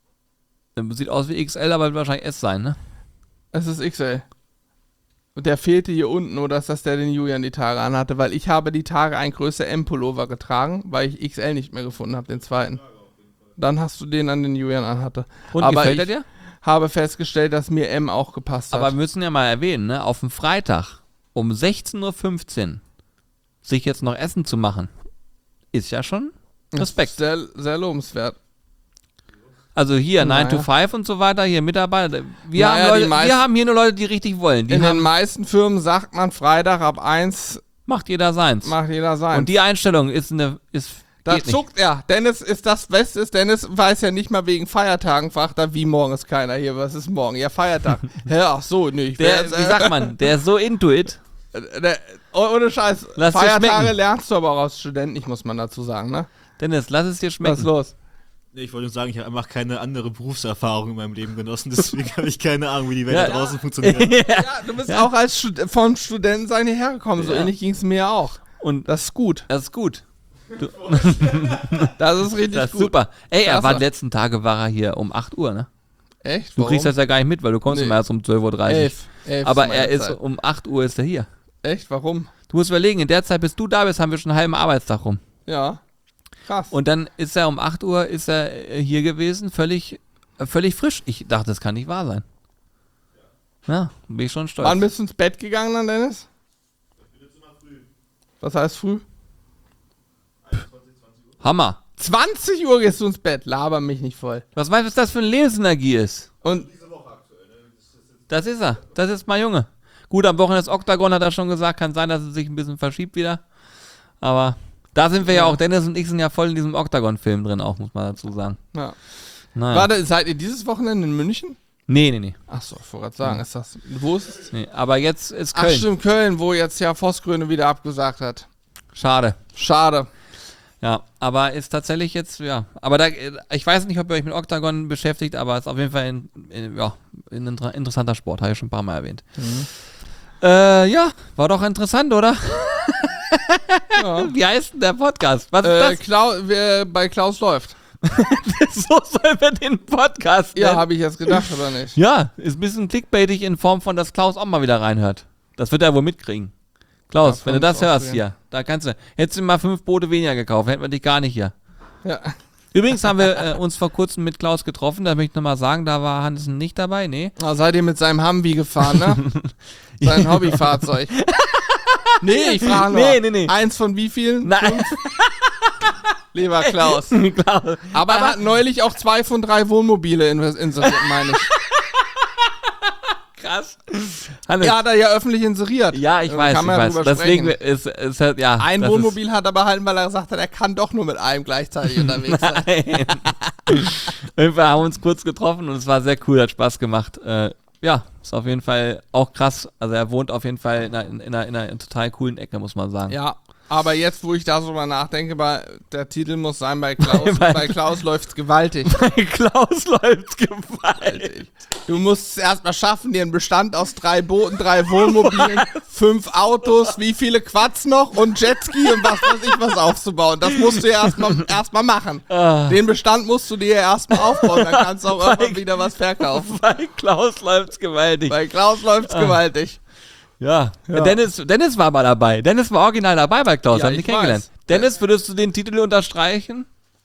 Sieht aus wie XL, aber wird wahrscheinlich S sein, ne? Es ist XL. Und der fehlte hier unten, oder ist das der, den Julian die Tage anhatte? Weil ich habe die Tage ein Größe M-Pullover getragen, weil ich XL nicht mehr gefunden habe, den zweiten. Dann hast du den an den Julian anhatte. Und aber gefällt er ich dir? habe festgestellt, dass mir M auch gepasst hat. Aber wir müssen ja mal erwähnen, ne? Auf dem Freitag um 16:15 Uhr sich jetzt noch Essen zu machen, ist ja schon Respekt. Sehr, sehr lobenswert. Also hier, Naja. 9 to 5 und so weiter, hier Mitarbeiter. Wir, Naja, haben, Leute, die meisten- wir haben hier nur Leute, die richtig wollen. Die In den haben, meisten Firmen sagt man, Freitag ab 1 macht jeder seins. macht jeder sein. Und die Einstellung ist Da geht nicht. zuckt er. Dennis ist das Beste. Dennis weiß ja nicht mal wegen Feiertagen, fragt er, wie morgen ist keiner hier. Was ist morgen? Ja, Feiertag. Ja, ach so, nee. Ich Der, wie sagt man, der ist so into it. Ohne Scheiß. Lass dir Feiertage schmecken. lernst du aber auch als Student nicht, muss man dazu sagen, ne? Dennis, lass es dir Was ist schmecken. los? Nee, ich wollte nur sagen, ich habe einfach keine andere Berufserfahrung in meinem Leben genossen, deswegen habe ich keine Ahnung, wie die Welt Ja. da draußen funktioniert. Ja, du bist auch als von Studenten sein hierher gekommen. So Ja. ähnlich ging es mir auch. Und Das ist gut. das ist gut. Das ist richtig Das ist gut. super. Ey, er Klasse. war die letzten Tage war er hier um 8 Uhr, ne? Echt? Du kriegst das ja gar nicht mit, weil du kommst Nee. immer erst um 12:30 Uhr. 11 Aber meine er ist Zeit. um 8 Uhr ist er hier. Echt? Warum? Du musst überlegen, in der Zeit, bis du da bist, haben wir schon einen halben Arbeitstag rum. Ja. Krass. Und dann ist er um 8 Uhr ist er hier gewesen, völlig frisch. Ich dachte, das kann nicht wahr sein. Ja, bin ich schon stolz. Wann bist du ins Bett gegangen dann, Dennis? Was heißt früh? Hammer. 20 Uhr gehst du ins Bett. Laber mich nicht voll. Was weißt du, was das für eine Lebensenergie ist? Und Das ist er. Das ist mein Junge. Gut, am Wochenende das Oktagon hat er schon gesagt, kann sein, dass es sich ein bisschen verschiebt wieder. Aber da sind wir ja auch, Dennis und ich sind ja voll in diesem Octagon-Film drin auch, muss man dazu sagen. Ja. Naja. Warte, seid ihr dieses Wochenende in München? Nee. Achso, ich wollte gerade sagen, ist das. Wo ist es? Nee, aber jetzt ist Ach, Köln. stimmt, Köln, wo jetzt ja Vosgröne wieder abgesagt hat. Schade. Schade. Ja, aber ist tatsächlich jetzt, ja. Aber da, ich weiß nicht, ob ihr euch mit Octagon beschäftigt, aber es ist auf jeden Fall ein interessanter Sport, habe ich schon ein paar Mal erwähnt. Ja, war doch interessant, oder? Ja. Wie heißt denn der Podcast? Was ist Bei Klaus läuft. das? So sollen wir den Podcast Ja, nennen. habe ich jetzt gedacht, oder nicht? Ja, ist ein bisschen clickbaitig in Form von, dass Klaus auch mal wieder reinhört. Das wird er wohl mitkriegen. Klaus, Ja, wenn du das hörst ausreden. hier, da kannst du, hättest du mal 5 Boote weniger gekauft, hätten wir dich gar nicht hier. Ja. Übrigens haben wir uns vor kurzem mit Klaus getroffen, da möchte ich nochmal sagen, da war Hansen nicht dabei, nee. Na, seid ihr mit seinem Humvee gefahren, ne? Sein Hobbyfahrzeug. Nee, ich frage nur. Nee. Eins von wie vielen? Nein. 5? Lieber Klaus. Klaus. Aber er hat neulich auch 2 von 3 Wohnmobile inseriert, meine ich. Krass. Hannes. Ja, hat er ja öffentlich inseriert. Ja, ich weiß, Kann man drüber Deswegen sprechen. ist halt, ja. Ein das Wohnmobil hat er behalten, weil er gesagt hat, er kann doch nur mit einem gleichzeitig unterwegs sein. Nein. Wir haben uns kurz getroffen und es war sehr cool, hat Spaß gemacht. Ja, ist auf jeden Fall auch krass. Also er wohnt auf jeden Fall in einer total coolen Ecke, muss man sagen. Ja, aber jetzt, wo ich da so mal nachdenke, der Titel muss sein, bei Klaus, bei Klaus läuft's gewaltig. Bei Klaus läuft's gewaltig. Du musst es erstmal schaffen, dir einen Bestand aus 3 Booten, 3 Wohnmobilen, 5 Autos, wie viele Quads noch und Jetski und was weiß ich was aufzubauen. Das musst du ja erstmal machen. Den Bestand musst du dir ja erstmal aufbauen, dann kannst du auch irgendwann wieder was verkaufen. Bei Klaus läuft's gewaltig. Bei Klaus läuft's gewaltig. Ja. Dennis war mal dabei. Dennis war original dabei bei Klaus, Ja, haben dich ich kennengelernt. weiß. Dennis, würdest du den Titel unterstreichen?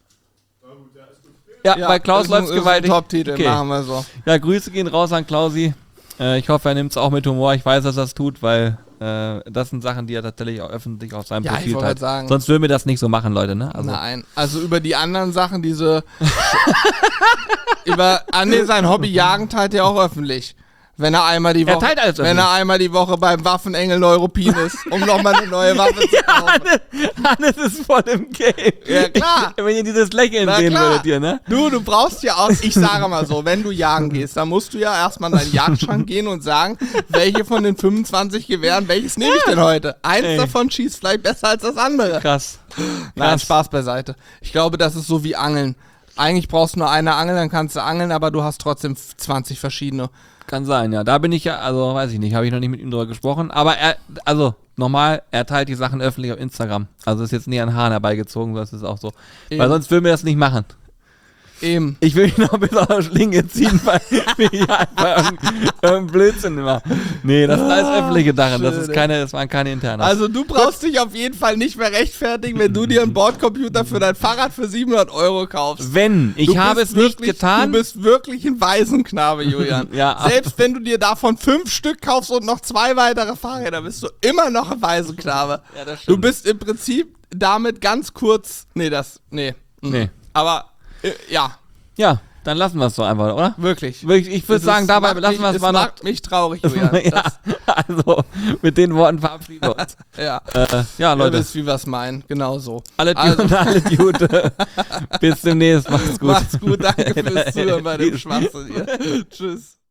Ja, bei Klaus ist läuft's ein gewaltig. Top-Titel, Okay. machen wir so. Ja, Grüße gehen raus an Klausi. Ich hoffe, er nimmt es auch mit Humor. Ich weiß, dass er es tut, weil das sind Sachen, die er tatsächlich auch öffentlich auf seinem Ja, ich Profil wollte teilt. sagen. Sonst würden wir das nicht so machen, Leute, ne? Also, Nein, also über die anderen Sachen, sein Hobby Jagen teilt er auch öffentlich. Wenn er einmal die Er Woche, teilt alles wenn er einmal die Woche beim Waffenengel Neuruppin ist, um nochmal eine neue Waffe zu kaufen. Hannes ist voll im Game. Ja, klar. Wenn ihr dieses Lächeln Na sehen klar. würdet, ihr, ne? Du brauchst ja auch, ich sage mal so, wenn du jagen gehst, dann musst du ja erstmal in deinen Jagdschrank gehen und sagen, welche von den 25 Gewehren, welches nehme ich denn heute? Eins Ey. davon schießt vielleicht besser als das andere. Krass. Nein, Spaß beiseite. Ich glaube, das ist so wie Angeln. Eigentlich brauchst du nur eine Angel, dann kannst du angeln, aber du hast trotzdem 20 verschiedene. Kann sein, ja. Da bin ich ja, also weiß ich nicht, habe ich noch nicht mit ihm drüber gesprochen. Aber er teilt die Sachen öffentlich auf Instagram. Also ist jetzt nie an Haaren herbeigezogen, das ist auch so. Eben. Weil sonst würden wir das nicht machen. Eben. Ich will ihn noch bis auf die Schlinge ziehen, weil ich einfach irgendein Blödsinn immer. Nee, das ist alles öffentliche Sachen. Das waren keine internen. Also du brauchst dich auf jeden Fall nicht mehr rechtfertigen, wenn du dir einen Bordcomputer für dein Fahrrad für 700 € kaufst. Wenn, ich Du habe bist es nicht wirklich- getan. Du bist wirklich ein Waisenknabe, Julian. Ja. Selbst wenn du dir davon 5 Stück kaufst und noch 2 weitere Fahrräder, bist du immer noch ein Waisenknabe. Ja, das Du stimmt. bist im Prinzip damit ganz kurz... Nee. Aber, ja, Ja, dann lassen wir es so einfach, oder? wirklich. Ich würde sagen, dabei lassen wir es mal noch. macht mich traurig, Julian. Ja, also mit den Worten verabschieden wir uns. Ja. Ja, Ihr Leute, wisst, wie wir es meinen. Genau so. alle Also- Gute. Bis demnächst, macht's gut. Macht's gut, danke fürs Zuhören bei dem Schwachsinn hier. Tschüss.